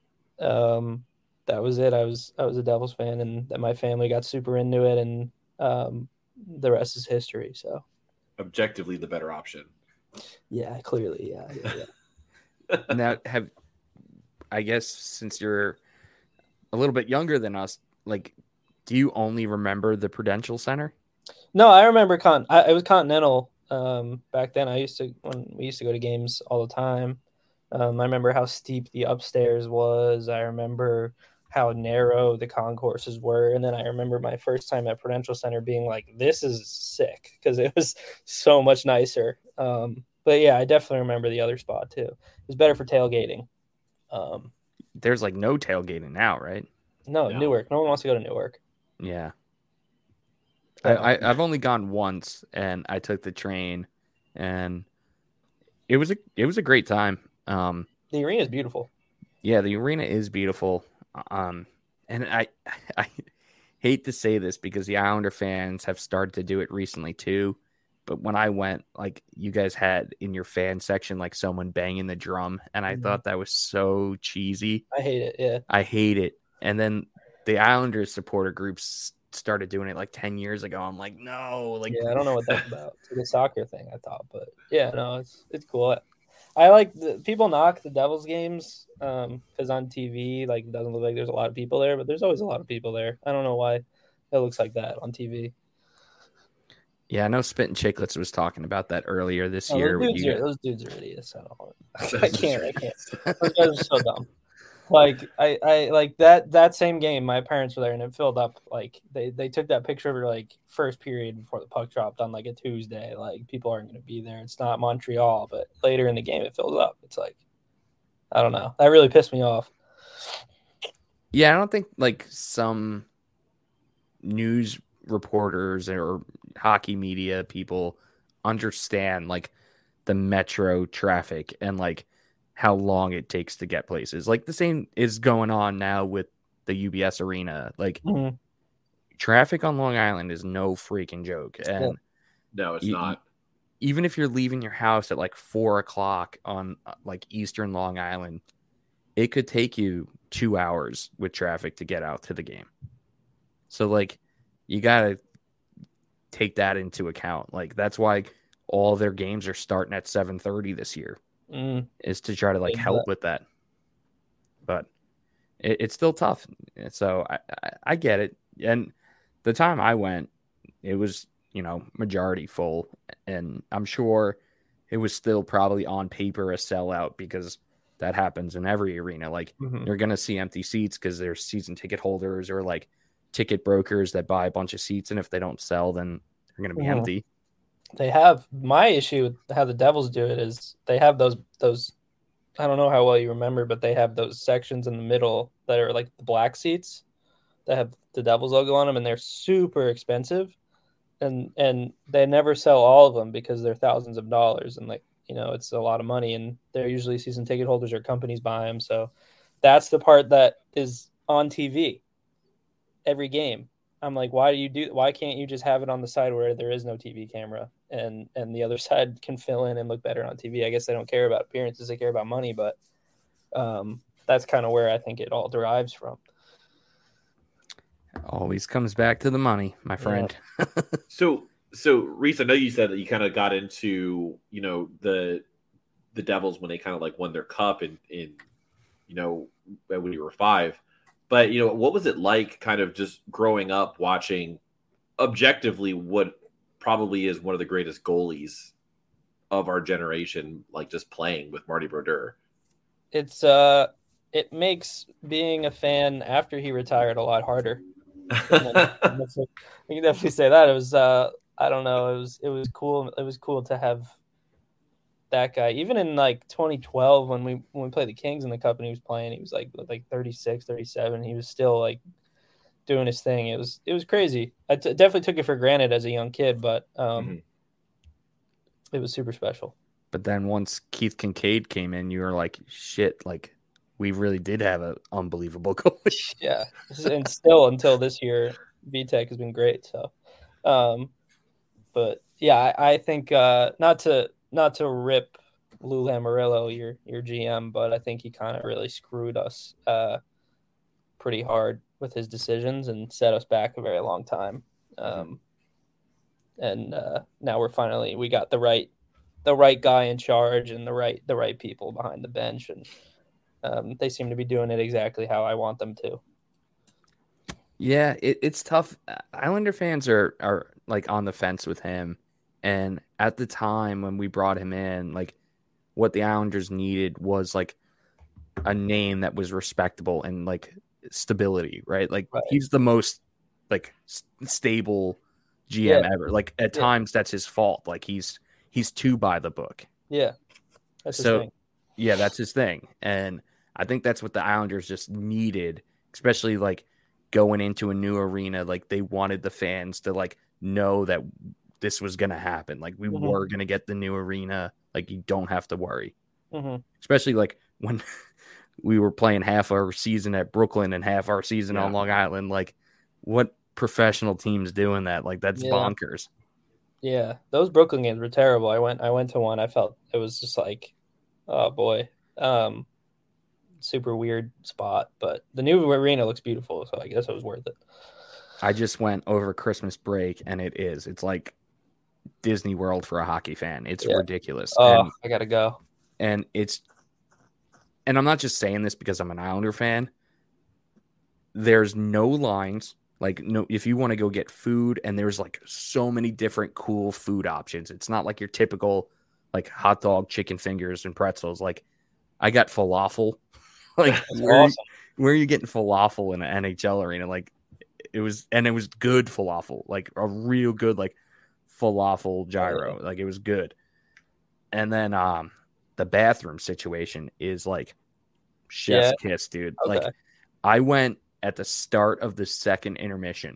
was it. I was a Devils fan, and then my family got super into it, and the rest is history. So objectively the better option. Yeah, clearly. Yeah. Now, I guess since you're a little bit younger than us, like, do you only remember the Prudential Center? No, I remember it was Continental back then. When we used to go to games all the time. I remember how steep the upstairs was. I remember how narrow the concourses were. And then I remember my first time at Prudential Center being like, this is sick, because it was so much nicer. But yeah, I definitely remember the other spot too. It was better for tailgating. There's like no tailgating now, right? No, Newark. No one wants to go to Newark. Yeah. I've only gone once, and I took the train, and it was a great time. The arena is beautiful. Yeah, the arena is beautiful. And I hate to say this because the Islander fans have started to do it recently too. But when I went, like, you guys had in your fan section, like, someone banging the drum, and I thought that was so cheesy. I hate it. Yeah, I hate it. And then the Islanders supporter groups started doing it like 10 years ago. I'm like, no, like, yeah, I don't know what that's about. It's like a soccer thing, I thought, but yeah, no, it's cool. I like people knock the Devils games because on TV, like, it doesn't look like there's a lot of people there, but there's always a lot of people there. I don't know why it looks like that on TV. Yeah, I know Spittin' Chicklets was talking about that earlier this year. Those dudes are idiots. I can't. Those guys are so dumb. Like I like that same game. My parents were there, and it filled up. Like they took that picture of like first period before the puck dropped on like a Tuesday. Like, people aren't going to be there. It's not Montreal, but later in the game it filled up. It's like, I don't know. That really pissed me off. Yeah, I don't think like some news reporters or hockey media people understand like the metro traffic and like how long it takes to get places. Like, the same is going on now with the UBS arena. Like, traffic on Long Island is no freaking joke. And no, it's not. Even if you're leaving your house at like 4:00 on like Eastern Long Island, it could take you 2 hours with traffic to get out to the game. So like, you got to take that into account. Like, that's why all their games are starting at 7:30 this year, is to try to like help with that. But it's still tough. So I get it. And the time I went, it was, majority full. And I'm sure it was still probably on paper a sellout because that happens in every arena. Like, you're going to see empty seats because there's season ticket holders or like ticket brokers that buy a bunch of seats, and if they don't sell, then they're going to be empty. They have, my issue with how the Devils do it is they have those I don't know how well you remember, but they have those sections in the middle that are like the black seats that have the Devils logo on them, and they're super expensive, and they never sell all of them because they're thousands of dollars, and like, it's a lot of money, and they're usually season ticket holders or companies buy them. So that's the part that is on TV every game. I'm like, why can't you just have it on the side where there is no TV camera and the other side can fill in and look better on TV? I guess they don't care about appearances, they care about money, but that's kind of where I think it all derives from. Always comes back to the money, my friend. Yeah. So Reese, I know you said that you kind of got into, the Devils when they kind of like won their cup in when you were 5. But, what was it like kind of just growing up watching objectively what probably is one of the greatest goalies of our generation, like just playing with Marty Brodeur? It makes being a fan after he retired a lot harder. I can definitely say that. It was, I don't know. It was cool. It was cool to have that guy. Even in like 2012, when we played the Kings in the Cup and he was playing, he was like 36, 37. He was still like doing his thing. It was crazy. I definitely took it for granted as a young kid, but it was super special. But then once Keith Kincaid came in, you were like, shit, like, we really did have an unbelievable goalie. Yeah. And still until this year, VTech has been great. So, but yeah, I think not to rip Lou Lamoriello, your GM, but I think he kind of really screwed us pretty hard with his decisions and set us back a very long time. And now we got the right guy in charge and the right people behind the bench, and they seem to be doing it exactly how I want them to. Yeah, it's tough. Islander fans are like on the fence with him. And at the time when we brought him in, like, what the Islanders needed was like a name that was respectable and like stability, right? Like, he's the most like stable GM ever. Like, at times that's his fault. Like, he's too by the book. Yeah. That's his thing. Yeah, that's his thing. And I think that's what the Islanders just needed, especially like going into a new arena. Like, they wanted the fans to like know that this was going to happen. Like we Mhm. were going to get the new arena. Like you don't have to worry. Hmm. Especially like when we were playing half our season at Brooklyn and half our season on Yeah. Long Island. Like what professional teams doing that? Like that's Yeah. bonkers. Yeah, those Brooklyn games were terrible. I went to one. I felt it was just like, oh boy, super weird spot. But the new arena looks beautiful, so I guess it was worth it. I just went over Christmas break and it's like Disney World for a hockey fan. It's Yeah. ridiculous. Oh, I gotta go. And I'm not just saying this because I'm an Islander fan. There's no lines. Like no, if you want to go get food, and there's like so many different cool food options. It's not like your typical like hot dog, chicken fingers, and pretzels. Like I got falafel. Like Awesome. where are you getting falafel in an NHL arena? Like it was good falafel, like a real good like falafel gyro. Like it was good. And then the bathroom situation is like chef's kiss, dude. Okay. Like I went at the start of the second intermission.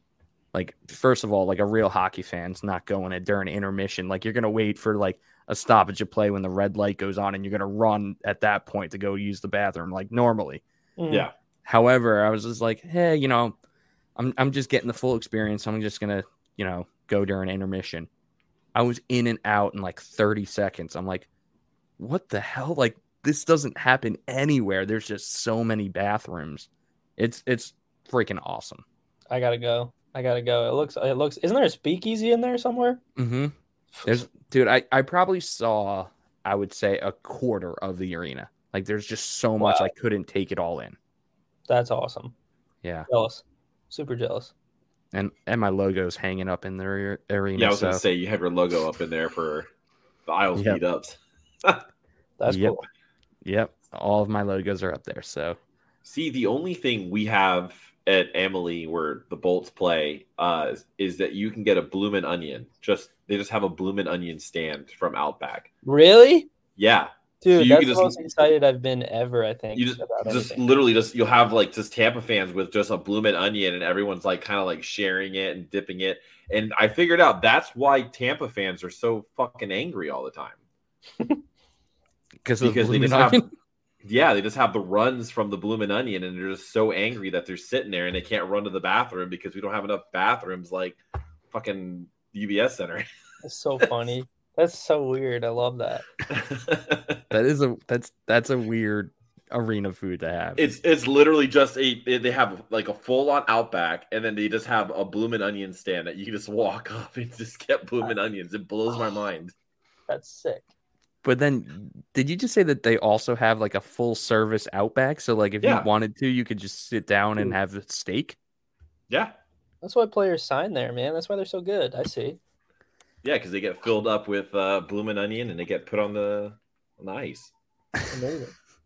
Like first of all, like a real hockey fan's not going at during intermission. Like you're gonna wait for like a stoppage of play when the red light goes on, and you're gonna run at that point to go use the bathroom like normally. Mhm. Yeah. However, I was just like, hey, you know, I'm just getting the full experience. I'm just gonna, you know, go during intermission. I was in and out in like 30 seconds. I'm like, what the hell? Like this doesn't happen anywhere. There's just so many bathrooms. It's freaking awesome. I gotta go. It looks. Isn't there a speakeasy in there somewhere? Mm-hmm. Dude, I probably saw, I would say, a quarter of the arena. Like there's just so much Wow. I couldn't take it all in. That's awesome. Yeah. Jealous. Super jealous. And my logo's hanging up in the arena. Yeah, I was so. gonna say you have your logo up in there for the Isles Yep. meetups. That's Yep. cool. Yep. All of my logos are up there. So See, the only thing we have at Emily where the Bolts play is that you can get a Bloomin' Onion. They just have a Bloomin' Onion stand from Outback. Really? Yeah. Dude, you that's can the most excited I've been ever, I think. You just about anything. literally you'll have like just Tampa fans with just a Bloomin' Onion, and everyone's like kind of like sharing it and dipping it. And I figured out that's why Tampa fans are so fucking angry all the time. because Because they just have they just have the runs from the Bloomin' Onion, and they're just so angry that they're sitting there and they can't run to the bathroom because we don't have enough bathrooms like fucking UBS Center. It's so funny. That's so weird. I love that. that's a weird arena food to have. It's literally just they have like a full on Outback, and then they just have a Bloomin' Onion stand that you can just walk up and just get Bloomin' Onions. It blows my mind. That's sick. But then, did you just say that they also have like a full service Outback? So like if you wanted to, you could just sit down and have a steak. Yeah. That's why players sign there, man. That's why they're so good. I see. Yeah, because they get filled up with Bloomin' Onion and they get put on the ice. Amazing.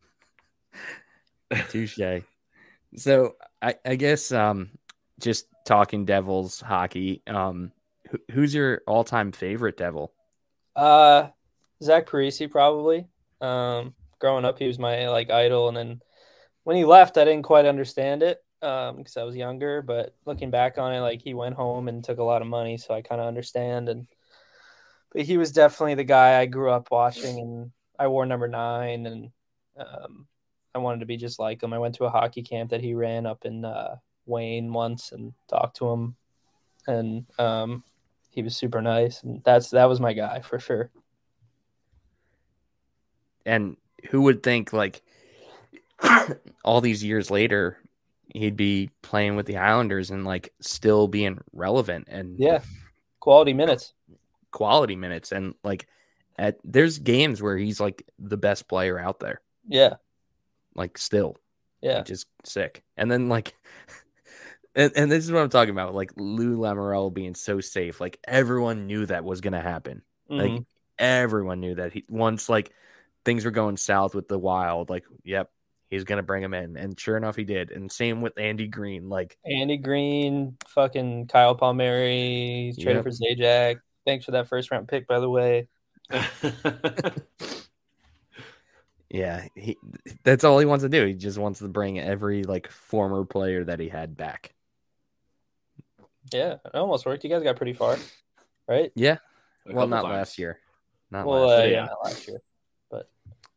Touche. So I guess just talking Devils hockey, who's your all-time favorite Devil? Zach Parise, probably. Growing up, he was my like idol, and then when he left, I didn't quite understand it because I was younger. But looking back on it, like he went home and took a lot of money, so I kind of understand. But he was definitely the guy I grew up watching, and I wore number 9, and I wanted to be just like him. I went to a hockey camp that he ran up in Wayne once and talked to him, and he was super nice, and that was my guy for sure. And who would think like all these years later he'd be playing with the Islanders and like still being relevant and quality minutes and like there's games where he's like the best player out there. Yeah. Like still. Yeah. Which is sick. And then like and this is what I'm talking about, like Lou Lamoriello being so safe. Like everyone knew that was gonna happen. Mm-hmm. Like everyone knew that once like things were going south with the Wild, like, yep, he's going to bring him in. And sure enough, he did. And same with Andy Green. Like Andy Green, fucking Kyle Palmieri, traded for Zajac. Thanks for that first round pick, by the way. Yeah, that's all he wants to do. He just wants to bring every like former player that he had back. Yeah, it almost worked. You guys got pretty far. right? Yeah. A Well, couple not times. last year. Not Well, last year. yeah, yeah. not last year. But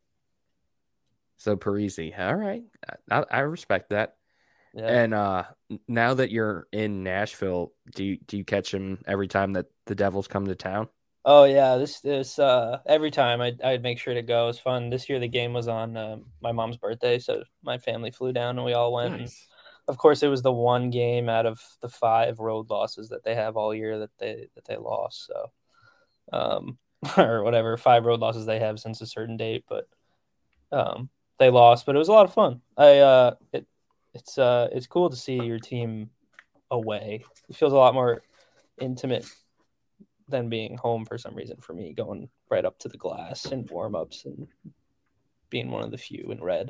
So Parisi. All right. I respect that. yeah. And now that you're in Nashville, do you catch them every time that the Devils come to town? Oh yeah, this every time I'd make sure to go. It's fun. This year the game was on my mom's birthday, so my family flew down and we all went. And Nice. of course, it was the one game out of the 5 road losses that they have all year that they lost. So, or whatever 5 road losses they have since a certain date, but they lost. But it was a lot of fun. It's cool to see your team away. It feels a lot more intimate than being home for some reason for me, going right up to the glass and warm-ups and being one of the few in red.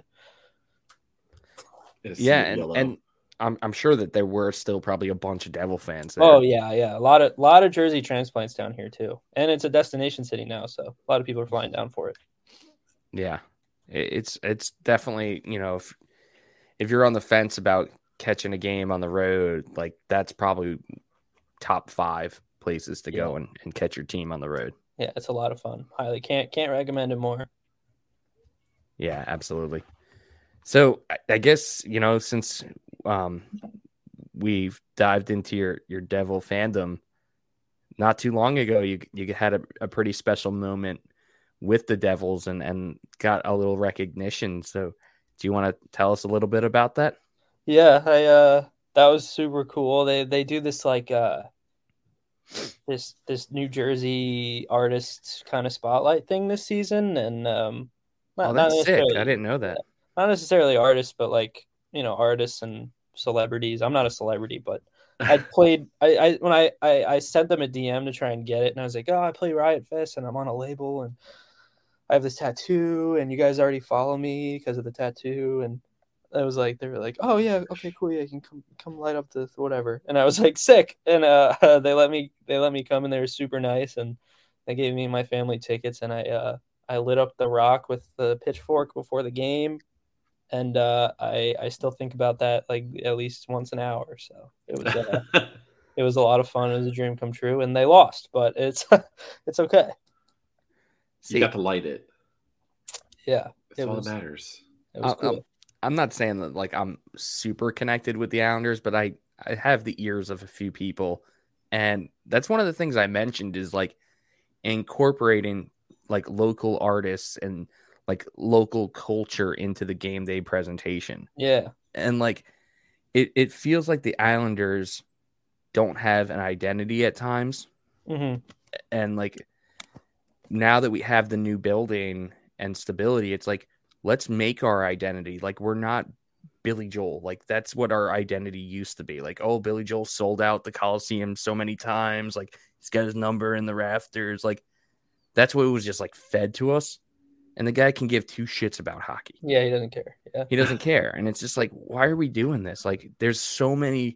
Yeah, and I'm sure that there were still probably a bunch of Devil fans there. Oh yeah, a lot of Jersey transplants down here too, and it's a destination city now, so a lot of people are flying down for it. Yeah, it's definitely, if you're on the fence about catching a game on the road, like that's probably top 5 places to go and catch your team on the road. Yeah, it's a lot of fun. Highly can't recommend it more. Yeah, absolutely. So I guess, since we've dived into your Devil fandom, not too long ago, you had a pretty special moment with the Devils and got a little recognition. So do you want to tell us a little bit about that? Yeah, that was super cool. They do this like this New Jersey artist kind of spotlight thing this season, and that's sick. I didn't know that. Not necessarily artists, but like artists and celebrities. I'm not a celebrity, but I played. I sent them a DM to try and get it, and I was like, oh, I play Riot Fest, and I'm on a label, and I have this tattoo, and you guys already follow me because of the tattoo, and I was like, they were like, oh yeah, okay, cool, yeah, you can come light up the whatever, and I was like, sick, and they let me come, and they were super nice, and they gave me and my family tickets, and I lit up the rock with the pitchfork before the game, and I still think about that like at least once an hour, so it was a lot of fun. It was a dream come true, and they lost, but it's okay. You got to light it. Yeah, that's all that matters. It was cool. I'm not saying that like I'm super connected with the Islanders, but I have the ears of a few people. And that's one of the things I mentioned is like incorporating like local artists and like local culture into the game day presentation. Yeah. And like it feels like the Islanders don't have an identity at times. Mm-hmm. And like now that we have the new building and stability, it's like, let's make our identity. Like, we're not Billy Joel. Like, that's what our identity used to be. Like, oh, Billy Joel sold out the Coliseum so many times. Like, he's got his number in the rafters. Like, that's what was just like fed to us. And the guy can give 2 shits about hockey. Yeah, he doesn't care. Yeah. He doesn't care. And it's just like, why are we doing this? Like, there's so many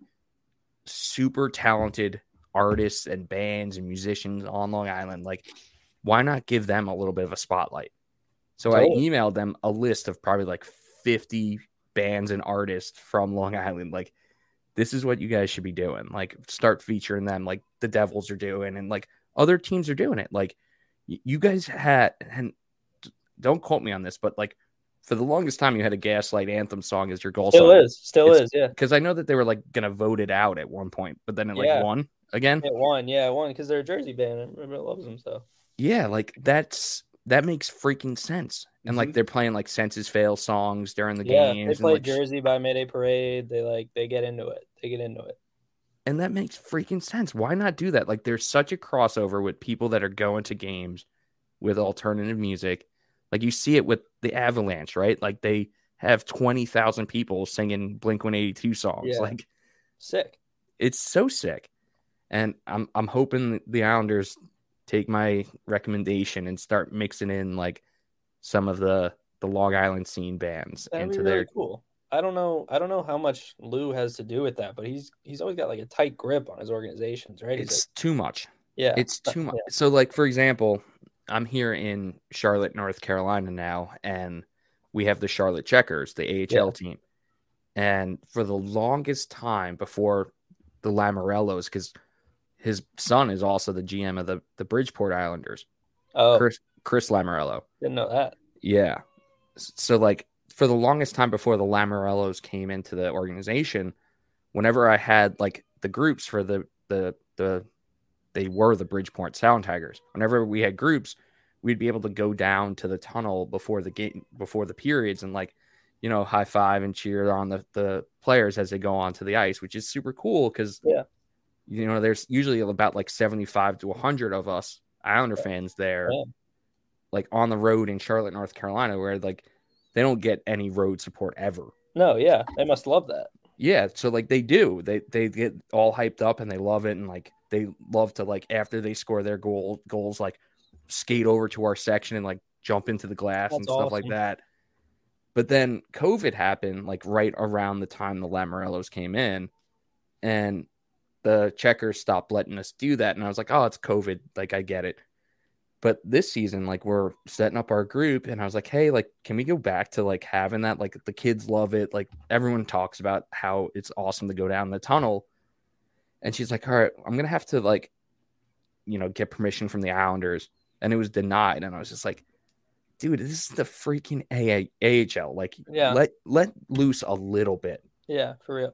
super talented artists and bands and musicians on Long Island. Like, why not give them a little bit of a spotlight? So I emailed them a list of probably like 50 bands and artists from Long Island. Like, this is what you guys should be doing. Like, start featuring them like the Devils are doing and like other teams are doing it. Like, you guys had, and don't quote me on this, but like for the longest time you had a Gaslight Anthem song as your goal song. Still is, yeah. Because I know that they were like going to vote it out at one point, but then it like won again. It won because they're a Jersey band and everybody loves them. So yeah, like that makes freaking sense. And like they're playing like Senses Fail songs during the games. They play like, Jersey by Mayday Parade. They get into it. And that makes freaking sense. Why not do that? Like, there's such a crossover with people that are going to games with alternative music. Like, you see it with the Avalanche, right? Like, they have 20,000 people singing Blink-182 songs. Yeah. Like, sick. It's so sick. And I'm hoping the Islanders take my recommendation and start mixing in like some of the Long Island scene bands into their cool. I don't know how much Lou has to do with that, but he's always got like a tight grip on his organizations, right? It's too much. Yeah. It's too much. So like, for example, I'm here in Charlotte, North Carolina now, and we have the Charlotte Checkers, the AHL team. And for the longest time before the Lamorellos, because his son is also the GM of the Bridgeport Islanders. Oh, Chris Lamoriello. didn't know that. Yeah. So like for the longest time before the Lamoriellos came into the organization, whenever I had like the groups for they were the Bridgeport Sound Tigers. Whenever we had groups, we'd be able to go down to the tunnel before the game, before the periods, and like, you know, high five and cheer on the players as they go onto the ice, which is super cool because, you know, there's usually about like 75 to 100 of us Islander fans there, like on the road in Charlotte, North Carolina, where like they don't get any road support ever. No, yeah, they must love that. Yeah, so like they do. They get all hyped up and they love it, and like they love to like after they score their goals like skate over to our section and like jump into the glass and stuff like that. But then COVID happened like right around the time the Lamoriellos came in, and the Checkers stopped letting us do that. And I was like, oh, it's COVID. Like, I get it. But this season, like, we're setting up our group, and I was like, hey, like, can we go back to like having that? Like, the kids love it. Like, everyone talks about how it's awesome to go down the tunnel. And she's like, all right, I'm going to have to, like, you know, get permission from the Islanders. And it was denied. And I was just like, dude, this is the freaking AHL. Like, let loose a little bit. Yeah, for real.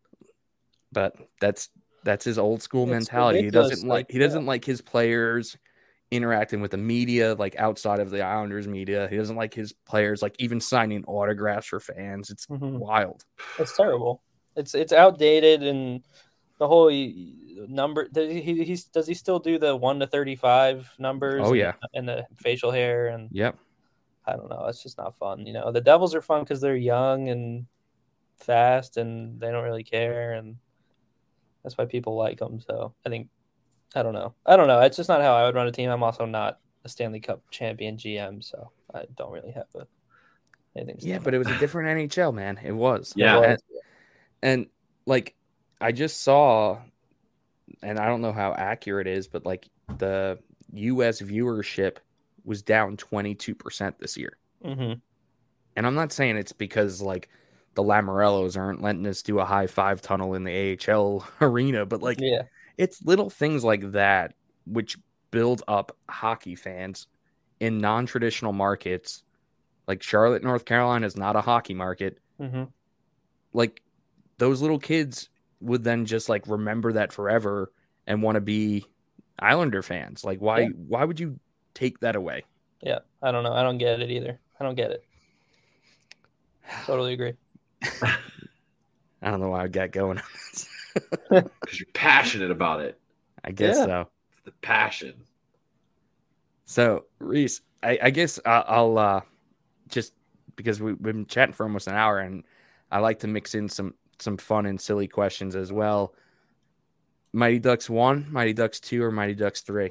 But that's his old school mentality. Ridiculous. He doesn't like his players interacting with the media, like outside of the Islanders media. He doesn't like his players, like even signing autographs for fans. It's wild. It's terrible. It's outdated, and the whole number. Does he still do the 1 to 35 numbers? Oh yeah, and the facial hair and yep. I don't know. It's just not fun. You know, the Devils are fun because they're young and fast, and they don't really care, and that's why people like them. So I don't know. It's just not how I would run a team. I'm also not a Stanley Cup champion GM, so I don't really have anything to say. Yeah, but it was a different NHL, man. It was. Yeah. And like, I just saw, and I don't know how accurate it is, but like the U.S. viewership was down 22% this year. Mm-hmm. And I'm not saying it's because like the Lamoriellos aren't letting us do a high five tunnel in the AHL arena, but like, it's little things like that which build up hockey fans in non-traditional markets. Like Charlotte, North Carolina is not a hockey market. Mm-hmm. Like those little kids would then just like remember that forever and want to be Islander fans. Like why would you take that away? Yeah, I don't know. I don't get it either. I don't get it. Totally agree. I don't know why I got going on this. Because you're passionate about it. I guess so. It's the passion. So, Reese, I guess I'll just because we've been chatting for almost an hour, and I like to mix in some fun and silly questions as well. Mighty Ducks 1, Mighty Ducks 2, or Mighty Ducks 3?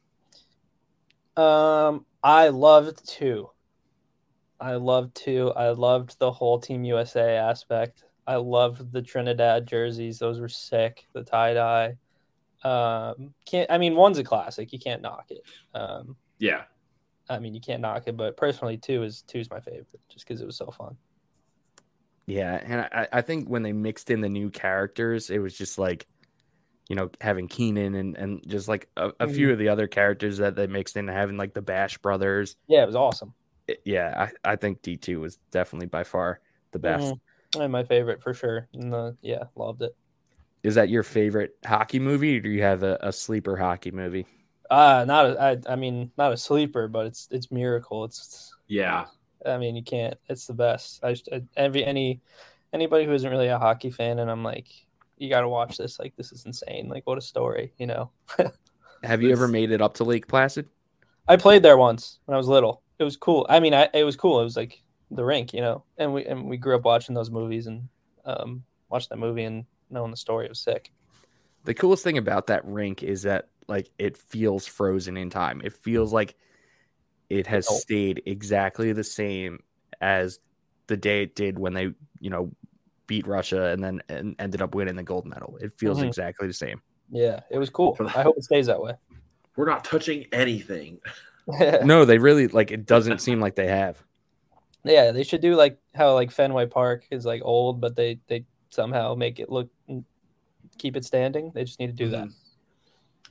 I loved 2. I loved the whole Team USA aspect. I loved the Trinidad jerseys; those were sick. The tie dye. One's a classic. You can't knock it. Yeah. I mean, you can't knock it, but personally, 2 is my favorite, just because it was so fun. Yeah, and I think when they mixed in the new characters, it was just like, you know, having Keenan and just like a few of the other characters that they mixed in, having like the Bash brothers. Yeah, it was awesome. I think D2 was definitely by far the best. And my favorite for sure. Loved it. Is that your favorite hockey movie, or do you have a sleeper hockey movie? Not a sleeper, but it's Miracle. You can't. It's the best. Anybody who isn't really a hockey fan, and I'm like, you got to watch this. Like, this is insane. Like, what a story, you know. Have you ever made it up to Lake Placid? I played there once when I was little. It was cool. I mean, it was cool. It was like the rink, you know. And we grew up watching those movies and watching that movie and knowing the story. It was sick. The coolest thing about that rink is that like it feels frozen in time. It feels like it has stayed exactly the same as the day it did when they, you know, beat Russia and ended up winning the gold medal. It feels exactly the same. Yeah, it was cool. I hope it stays that way. We're not touching anything. No, they really like it doesn't seem like they have. Yeah, they should do like how like Fenway Park is like old, but they somehow make it look, keep it standing. They just need to do that.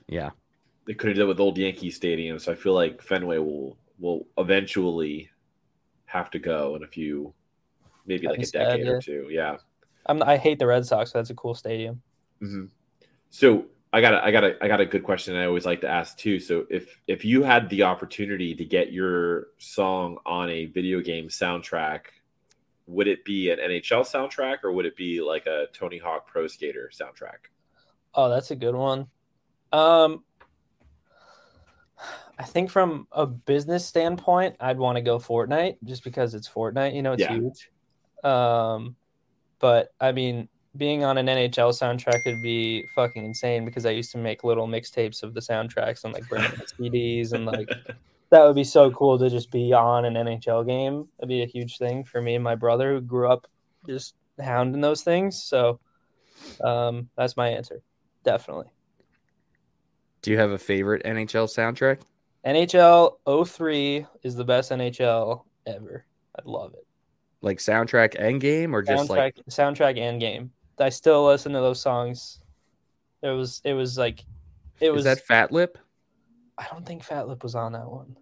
Yeah. They could have done it with old Yankee Stadium, so I feel like Fenway will eventually have to go in a few, maybe like a decade or two. Yeah. I hate the Red Sox, so that's a cool stadium. Mm-hmm. So I got a good question I always like to ask too. So if you had the opportunity to get your song on a video game soundtrack, would it be an NHL soundtrack or would it be like a Tony Hawk Pro Skater soundtrack? Oh, that's a good one. I think from a business standpoint, I'd want to go Fortnite just because it's Fortnite. You know, it's huge. But I mean, being on an NHL soundtrack would be fucking insane because I used to make little mixtapes of the soundtracks and like bring out CDs and like that would be so cool to just be on an NHL game. That'd be a huge thing for me and my brother who grew up just hounding those things. So that's my answer. Definitely. Do you have a favorite NHL soundtrack? NHL 03 is the best NHL ever. I'd love it. Like soundtrack and game or just soundtrack and game. I still listen to those songs. It was Is that Fat Lip? I don't think Fat Lip was on that one.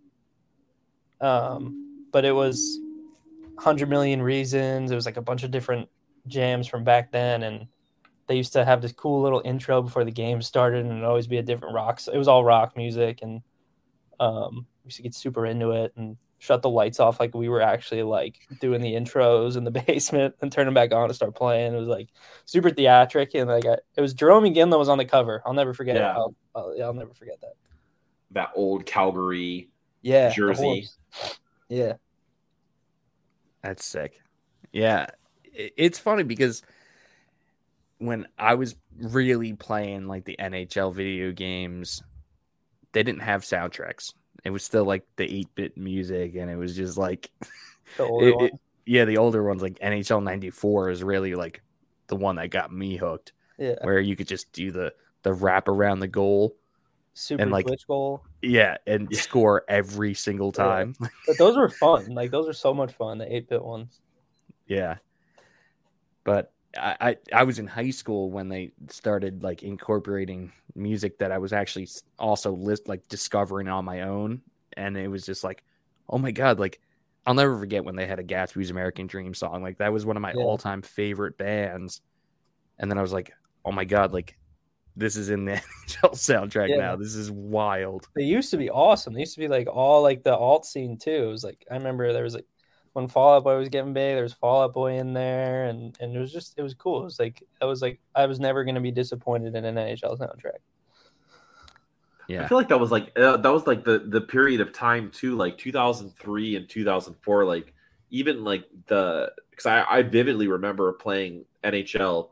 But it was 100 Million Reasons. It was like a bunch of different jams from back then, and they used to have this cool little intro before the game started, and it'd always be a different rock. So it was all rock music, and we used to get super into it and shut the lights off like we were actually like doing the intros in the basement and turn them back on to start playing. It was like super theatric, and like it was Jerome Ginla was on the cover. I'll never forget it. I'll never forget that. That old Calgary jersey. Yeah. That's sick. Yeah. It's funny because when I was really playing like the NHL video games, they didn't have soundtracks. It was still like the 8-bit music, and it was just like the older ones. The older ones, like NHL 94 is really like the one that got me hooked. Yeah. Where you could just do the wrap around the goal. Super and like glitch goal. Yeah, and score every single time. Yeah. But those were fun. Like those are so much fun, the 8-bit ones. Yeah. But I was in high school when they started like incorporating music that I was actually also discovering on my own, and it was just like, oh my god, like I'll never forget when they had a Gatsby's American Dream song. Like that was one of my all-time favorite bands, and then I was like, oh my god, like this is in the NHL soundtrack now. This is wild. They used to be awesome. They used to be like all like the alt scene too. It was like I remember there was like when Fall Out Boy was getting big, there was Fall Out Boy in there, and it was cool. It was like I was never going to be disappointed in an NHL soundtrack. Yeah, I feel like that was like the period of time too, like 2003 and 2004. Like even like because I vividly remember playing NFL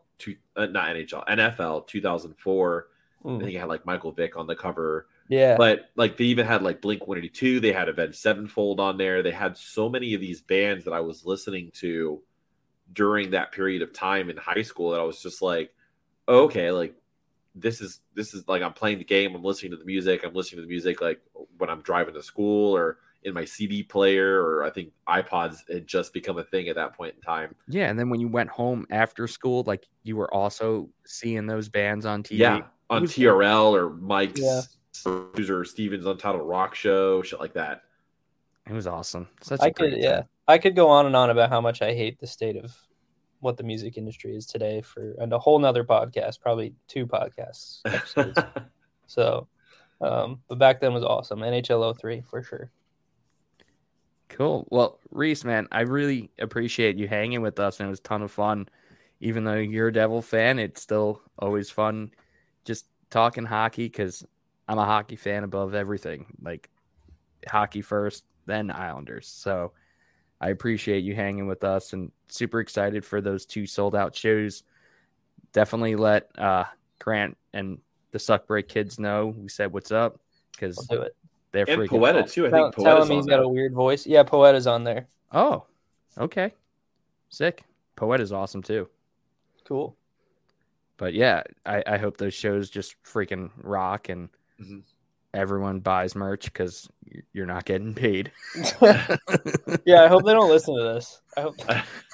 2004. I think it had like Michael Vick on the cover. Yeah. But like they even had like Blink-182, they had Avenged Sevenfold on there. They had so many of these bands that I was listening to during that period of time in high school that I was just like, oh, okay, like this is like I'm playing the game, I'm listening to the music, like when I'm driving to school or in my CD player, or I think iPods had just become a thing at that point in time. Yeah, and then when you went home after school, like you were also seeing those bands on TV. Yeah, on TRL or Mike's or Steven's Untitled Rock Show, shit like that. It was awesome. I could go on and on about how much I hate the state of what the music industry is today and a whole nother podcast, probably 2 podcasts episodes. So, but back then was awesome. NHL 03 for sure. Cool. Well, Reese, man, I really appreciate you hanging with us, and it was a ton of fun. Even though you're a Devil fan, it's still always fun just talking hockey, because I'm a hockey fan above everything. Like hockey first, then Islanders. So I appreciate you hanging with us, and super excited for those 2 sold-out shows. Definitely let Grant and the Suck Break kids know we said what's up, because I'll do it. They're and freaking Poeta cool. too. I think Poeta's tell him he's got a weird voice. Yeah, Poeta's on there. Oh, okay. Sick. Poeta's awesome too. Cool. But yeah, I hope those shows just freaking rock, and everyone buys merch, because you're not getting paid. Yeah, I hope they don't listen to this. I hope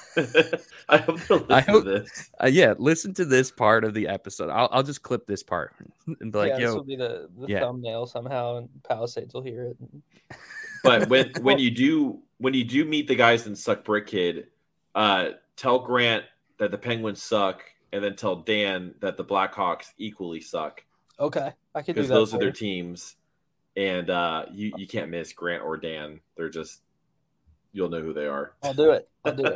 I hope they'll listen to this. Yeah, listen to this part of the episode. I'll just clip this part and be like, this will be the thumbnail somehow, and Palisades will hear it. But when you do meet the guys in Suck Brick Kid, tell Grant that the Penguins suck, and then tell Dan that the Blackhawks equally suck. Okay, I can do that. Because those are their teams, and you can't miss Grant or Dan. They're just, you'll know who they are. I'll do it.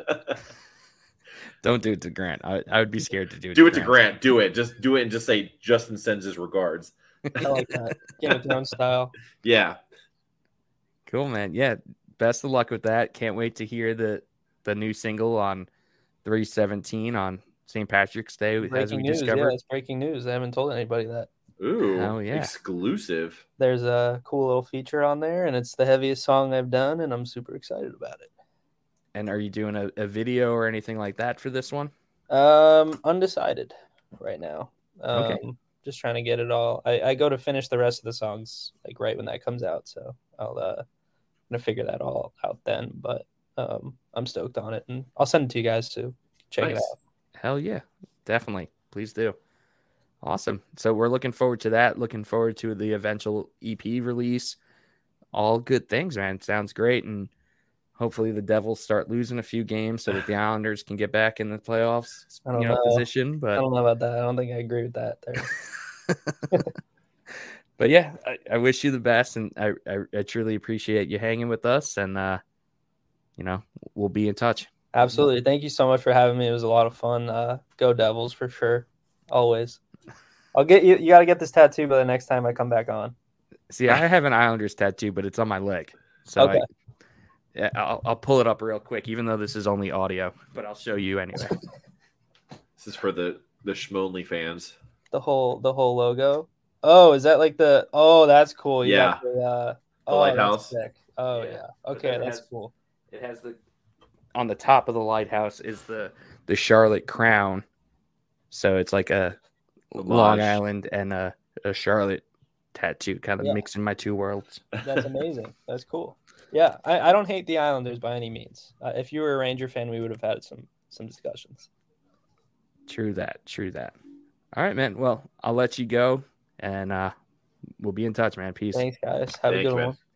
Don't do it to Grant. I would be scared to do it. Do it to Grant. Do it. Just do it and just say Justin sends his regards. I like that. Game of Thrones style. Yeah. Cool, man. Yeah. Best of luck with that. Can't wait to hear the new single on 3/17 on St. Patrick's Day. Breaking news. Yeah, it's breaking news. I haven't told anybody that. Ooh, oh yeah, exclusive. There's a cool little feature on there, and it's the heaviest song I've done, and I'm super excited about it. And are you doing a video or anything like that for this one? Undecided right now. Okay. Just trying to get it all. I go to finish the rest of the songs like right when that comes out, so I'll gonna figure that all out then. But I'm stoked on it, and I'll send it to you guys to check it out. Hell yeah, definitely, please do. Awesome. So we're looking forward to that. Looking forward to the eventual EP release. All good things, man. Sounds great, and hopefully the Devils start losing a few games so that the Islanders can get back in the playoffs position. But I don't know about that. I don't think I agree with that there. But yeah, I wish you the best, and I truly appreciate you hanging with us, and we'll be in touch. Absolutely. Thank you so much for having me. It was a lot of fun. Go Devils for sure. Always. I'll get you. You got to get this tattoo by the next time I come back on. See, I have an Islanders tattoo, but it's on my leg. So okay. I'll pull it up real quick, even though this is only audio, but I'll show you anyway. This is for the Schmonley fans. The whole logo. Oh, is that like the? Oh, that's cool. Yeah. The lighthouse. Sick. Oh yeah. Okay, that's cool. It has on the top of the lighthouse is the Charlotte crown. So it's like a Long Island and a Charlotte tattoo, kind of mixing my two worlds. That's amazing. That's cool. Yeah, I don't hate the Islanders by any means. If you were a Ranger fan, we would have had some discussions. True that. All right, man. Well, I'll let you go, and we'll be in touch, man. Peace. Thanks, guys. Have a good one.